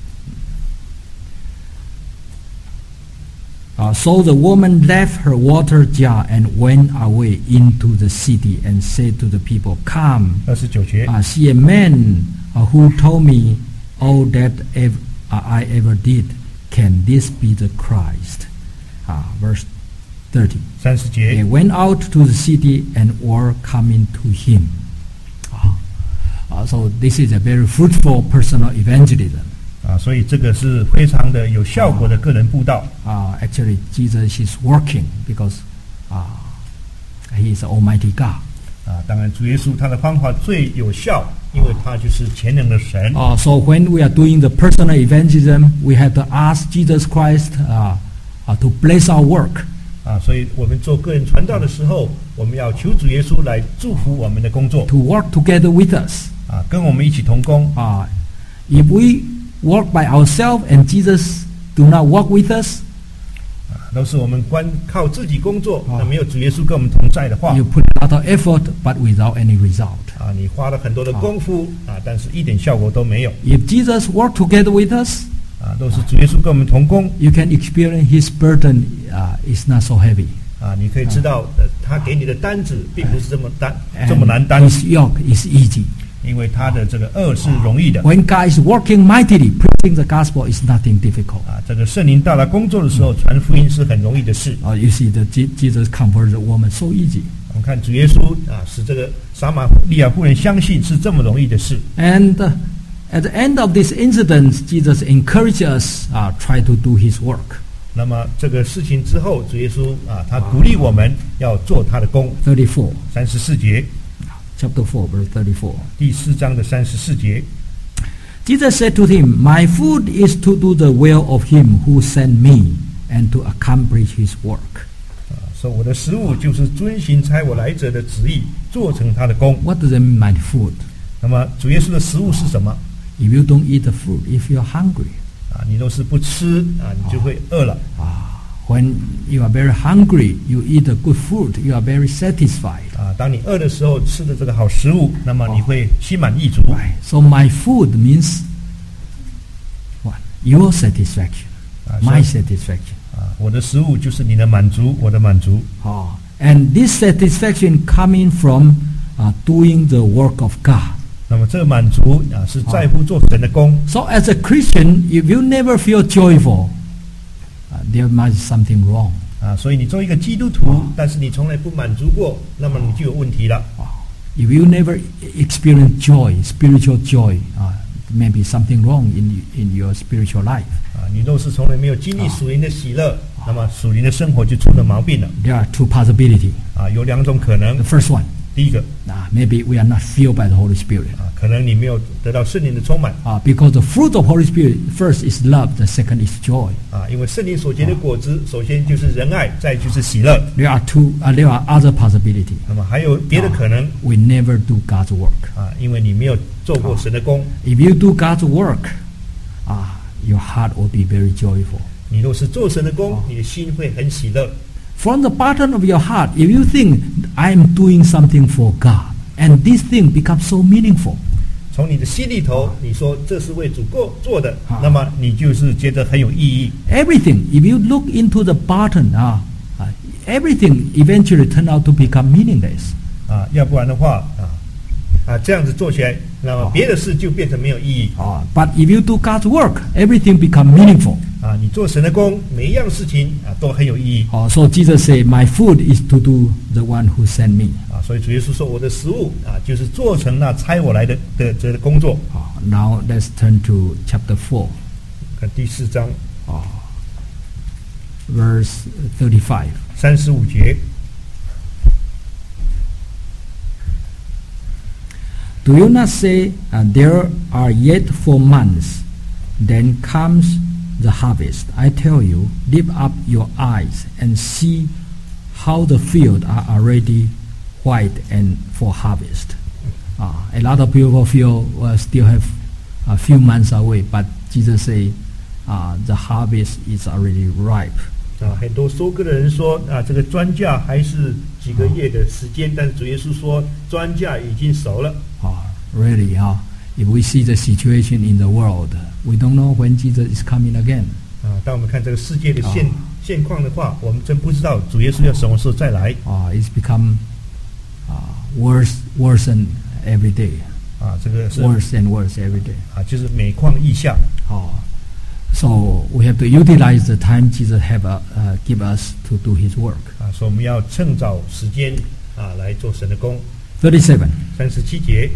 [SPEAKER 1] Uh, so the woman left her water jar and went away into the city and said to the people, "Come,
[SPEAKER 2] 二十九节，
[SPEAKER 1] uh, see a man uh, who told me all that ev- uh, I ever did. Can this be the Christ?" Uh, verse thirty.
[SPEAKER 2] 三十
[SPEAKER 1] They
[SPEAKER 2] 节，
[SPEAKER 1] went out to the city and were coming to him. Uh, uh, so this is a very fruitful personal evangelism.
[SPEAKER 2] 啊，所以这个是非常的有效果的个人布道。
[SPEAKER 1] Uh, actually, Jesus is working because uh, he is Almighty God.
[SPEAKER 2] 啊，当然主耶稣他的方法最有效，因为他就是全能的神。
[SPEAKER 1] Uh, so when we are doing the personal evangelism, we have to ask Jesus Christ uh, uh, to bless our work.
[SPEAKER 2] 啊，所以我们做个人传道的时候，我们要求主耶稣来祝福我们的工作，
[SPEAKER 1] To work together with us.
[SPEAKER 2] 啊，跟我们一起同工。
[SPEAKER 1] Uh, if we work by ourselves and Jesus do not work with us,
[SPEAKER 2] 啊，都是我们光靠自己工作，
[SPEAKER 1] 啊
[SPEAKER 2] 那没有主耶稣跟我们同在的话，
[SPEAKER 1] you put a lot of effort but without any result.
[SPEAKER 2] 啊，你花了很多的功夫，啊，但是一点效果都没有。
[SPEAKER 1] If Jesus work together with us,
[SPEAKER 2] 啊，都是主耶稣跟我们同工。
[SPEAKER 1] you can experience His burden uh, is not so heavy.
[SPEAKER 2] 啊，你可以知道，呃，他给你的单子并不是这么单，
[SPEAKER 1] And
[SPEAKER 2] 这么难担，
[SPEAKER 1] His yoke is easy.
[SPEAKER 2] 因为他的这个恶是容易的。
[SPEAKER 1] When God is working mightily, preaching the gospel is nothing difficult.
[SPEAKER 2] 啊，这个圣灵大大工作的时候，传福音是很容易的事。
[SPEAKER 1] Uh, you see, the Je- Jesus converted the woman so easy.
[SPEAKER 2] 我们看主耶稣啊，使这个撒玛利亚妇人相信是这么容易的事。
[SPEAKER 1] And uh, at the end of this incident, Jesus encouraged us uh, try to do His work.
[SPEAKER 2] 那么这个事情之后，主耶稣啊，他鼓励我们要做他的工。
[SPEAKER 1] thirty-four,
[SPEAKER 2] 三十四节，
[SPEAKER 1] chapter four, verse thirty-four.
[SPEAKER 2] 第四章的三十四节，
[SPEAKER 1] Jesus said to him, "My food is to do the will of Him who sent me and to accomplish His work."
[SPEAKER 2] 啊，说我的食物就是遵行差我来者的旨意，做成他的工。
[SPEAKER 1] What does it mean by food?
[SPEAKER 2] 那么主耶稣的食物是什么？
[SPEAKER 1] If you don't eat the food, if you're hungry,
[SPEAKER 2] 啊，你都是不吃啊，你就会饿了。
[SPEAKER 1] uh, when you are very hungry, you eat the good food, you are very satisfied.
[SPEAKER 2] 啊，当你饿的时候吃的这个好食物，那么你会心满意足。
[SPEAKER 1] Right. So my food means what? Your satisfaction,
[SPEAKER 2] 啊，
[SPEAKER 1] my
[SPEAKER 2] 所以
[SPEAKER 1] satisfaction.
[SPEAKER 2] 啊，我的食物就是你的满足，我的满足。
[SPEAKER 1] Oh, and this satisfaction coming from uh, doing the work of God.
[SPEAKER 2] 那么这个满足啊，是在乎做神的工。
[SPEAKER 1] So as a Christian, if you never feel joyful, uh, there must be something wrong.
[SPEAKER 2] 啊，所以你作为一个基督徒，但是你从来不满足过，那么你就有问题了。
[SPEAKER 1] If you never experience joy, spiritual joy, uh, maybe something wrong in in your spiritual life.
[SPEAKER 2] 啊，你都是从来没有经历属灵的喜乐，那么属灵的生活就出了毛病了。
[SPEAKER 1] There are two possibilities.
[SPEAKER 2] 啊，有两种可能
[SPEAKER 1] The。first one,
[SPEAKER 2] 第一个
[SPEAKER 1] uh, maybe we are not filled by the Holy Spirit.
[SPEAKER 2] 啊，可能你没有得到圣灵的充满
[SPEAKER 1] Uh, because the fruit of Holy Spirit, first is love, the second is joy.
[SPEAKER 2] 啊，因为圣灵所结的果子，首先就是仁爱，再就是喜乐。
[SPEAKER 1] There are two. Uh, there are other possibilities.
[SPEAKER 2] 那么还有别的可能
[SPEAKER 1] We never do God's work.
[SPEAKER 2] 啊，因为你没有做过神的工，
[SPEAKER 1] If you do God's work, uh, your heart will be very joyful.
[SPEAKER 2] 你若是做神的工，你的心会很喜乐。
[SPEAKER 1] From the bottom of your heart, if you think I am doing something for God, and this thing becomes so meaningful,
[SPEAKER 2] 从你的心里头，你说这是为主过做的
[SPEAKER 1] 啊，
[SPEAKER 2] 那么你就是觉得很有意义。
[SPEAKER 1] everything. If you look into the bottom, uh, uh, everything eventually turn out to become meaningless.
[SPEAKER 2] 啊，要不然的话啊， 啊，这样子做起来，那么别的事就变成没有意义。
[SPEAKER 1] Uh, but if you do God's work, everything become meaningful.
[SPEAKER 2] 啊，你做神的工，每一样事情啊都很有意义。
[SPEAKER 1] Uh, so Jesus said, "My food is to do the one who sent me."
[SPEAKER 2] 啊，所以主耶稣说，我的食物啊，就是做成那差我来的的这个工作。
[SPEAKER 1] Uh, now let's turn to chapter four.
[SPEAKER 2] 看第四章，
[SPEAKER 1] Uh, verse thirty-five.
[SPEAKER 2] 三十五节。
[SPEAKER 1] Do you not say, uh, there are yet four months, then comes the harvest? I tell you, lift up your eyes and see how the fields are already white and for harvest. Uh, a lot of people feel well, still have a few months away, but Jesus say, uh, the harvest is already ripe.
[SPEAKER 2] 啊，很多收割的人说啊，这个庄稼还是几个月的时间，但是主耶稣说，庄稼已经熟了。
[SPEAKER 1] Uh, really, uh, if we see the situation in the world, we don't know when Jesus is coming again.
[SPEAKER 2] 啊，当我们看这个世界的现、uh, 现况的话，我们真不知道主耶稣要什么时候再来。
[SPEAKER 1] Uh, it's become uh, worse, worse than every day.
[SPEAKER 2] 啊，这个是
[SPEAKER 1] worse and worse every day.
[SPEAKER 2] 啊，就是每况愈下。
[SPEAKER 1] Oh, so we have to utilize the time Jesus have uh, uh, give us to do His work.
[SPEAKER 2] 啊，所以我们要趁早时间啊来做神的工。
[SPEAKER 1] Thirty-seven.
[SPEAKER 2] 三十七节。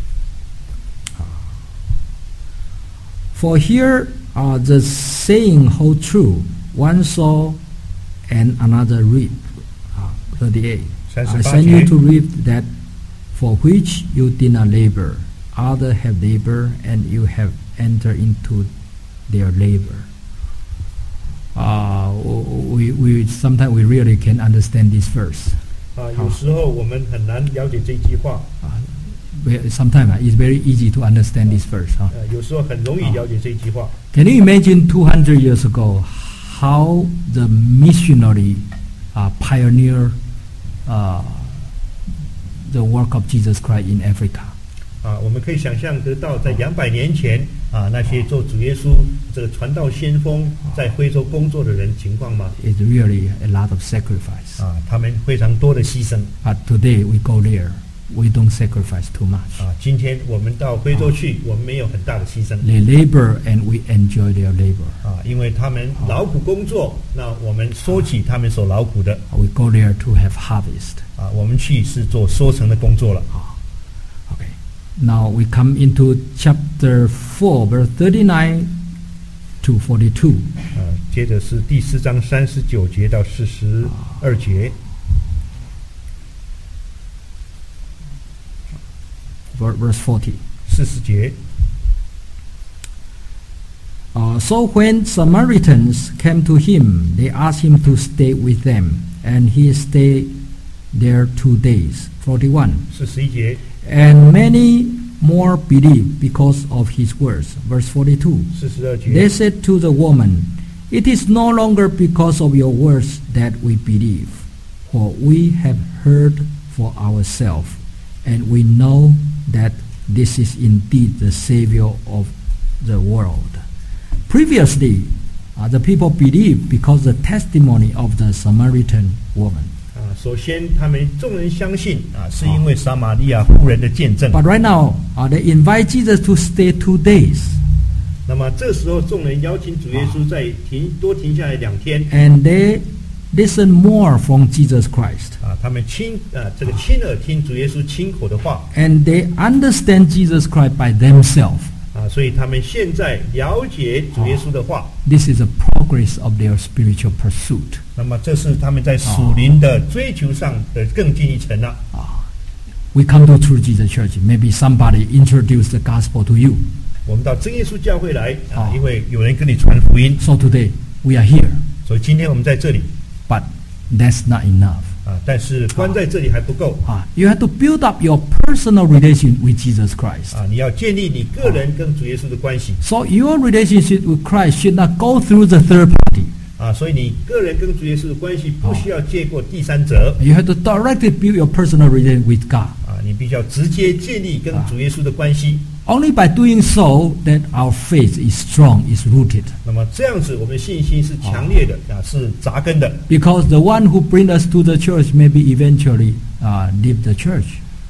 [SPEAKER 1] For here uh, the saying hold true: one sow and another reap. Uh, Thirty-eight. I send you to reap that for which you did not labor. Others have labored, and you have entered into their labor. Uh, we we sometimes we really can understand this verse.
[SPEAKER 2] 啊，有时候我们很难了解这句话。
[SPEAKER 1] Uh, Sometimes uh, it's very easy to understand this verse. Huh?
[SPEAKER 2] 呃，有时候很容易了解这句话。
[SPEAKER 1] Can you imagine two hundred years ago how the missionary uh, pioneer uh, the work of Jesus Christ in Africa?
[SPEAKER 2] 啊，我们可以想象得到，在两百年前啊，那些做主耶稣这个传道先锋在非洲工作的人情况吗？
[SPEAKER 1] It's really a lot of sacrifice.
[SPEAKER 2] 啊，他们非常多的牺牲。
[SPEAKER 1] But today we go there, we don't sacrifice too much.
[SPEAKER 2] 啊，今天我们到非洲去，我们没有很大的牺牲。
[SPEAKER 1] They labor and we enjoy their labor.
[SPEAKER 2] 啊，因为他们劳苦工作，那我们收起他们所劳苦的。
[SPEAKER 1] We go there to have harvest.
[SPEAKER 2] 啊，我们去是做收成的工作了。
[SPEAKER 1] Okay. Now we come into chapter four, verse thirty-nine to forty-two.
[SPEAKER 2] 啊，接着是第四章三十九节到四十二节。
[SPEAKER 1] Verse forty.
[SPEAKER 2] 四十节。
[SPEAKER 1] Uh, so when Samaritans came to him, they asked him to stay with them, and he stayed there two days. Forty-one.
[SPEAKER 2] 四十一节。
[SPEAKER 1] And many more believed because of his words. Verse forty-two.
[SPEAKER 2] 四十二节。
[SPEAKER 1] They said to the woman, "It is no longer because of your words that we believe, for we have heard for ourselves, and we know that this is indeed the Savior of the world." Previously, uh, the people believed because the testimony of the Samaritan woman.
[SPEAKER 2] 啊，首先他们众人相信啊，是因为撒玛利亚妇人的见证。
[SPEAKER 1] But right now, uh, they invite Jesus to stay two days.
[SPEAKER 2] 那么这时候众人邀请主耶稣再停多停下来两天。
[SPEAKER 1] And they listen more from Jesus Christ.
[SPEAKER 2] 啊，他们亲啊这个亲耳听主耶稣亲口的话。
[SPEAKER 1] And they understand Jesus Christ by themselves.
[SPEAKER 2] 啊，所以他们现在了解主耶稣的话。
[SPEAKER 1] This is a progress of their spiritual pursuit.
[SPEAKER 2] 那么这是他们在属灵的追求上的更进一层了。
[SPEAKER 1] We come to True Jesus Church. Maybe somebody introduced the gospel to you.
[SPEAKER 2] 我们到真耶稣教会来啊，因为有人跟你传福音。
[SPEAKER 1] So today we are here.
[SPEAKER 2] 所以今天我们在这里。
[SPEAKER 1] But that's not enough.
[SPEAKER 2] 啊，但是关在这里还不够。
[SPEAKER 1] Uh, you have to build up your personal relation with Jesus Christ.
[SPEAKER 2] 啊，你要建立你个人跟主耶稣的关系。
[SPEAKER 1] So your relationship with Christ should not go through the third party.
[SPEAKER 2] 啊，所以你个人跟主耶稣的关系不需要借过第三者。
[SPEAKER 1] You have to directly build your personal relation with God.
[SPEAKER 2] 啊，你必须要直接建立跟主耶稣的关系。
[SPEAKER 1] Only by doing so that our faith is strong, is rooted.
[SPEAKER 2] 那么这样子，我们的信心是强烈的啊，是扎根的。
[SPEAKER 1] Because the one who brings us to the church maybe eventually uh, leave the church.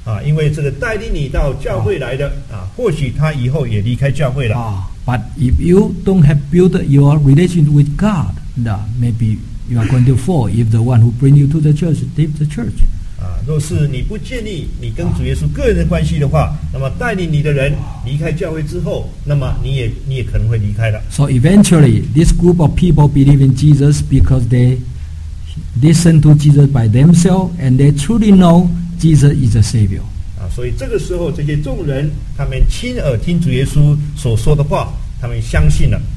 [SPEAKER 2] 啊，因为这个带领你到教会来的啊，或许他以后也离开教会了。
[SPEAKER 1] 啊 But if you don't have built your relation with God, no, maybe you are going to fall if the one who bring you to the church leave the church.
[SPEAKER 2] 啊，若是你不建立你跟主耶稣个人的关系的话，那么带领你的人离开教会之后，那么你也你也可能会离开了。
[SPEAKER 1] So eventually, this group of people believe in Jesus because they listen to Jesus by themselves and they truly know Jesus is the Savior.
[SPEAKER 2] 啊，所以这个时候，这些众人他们亲耳听主耶稣所说的话，他们相信了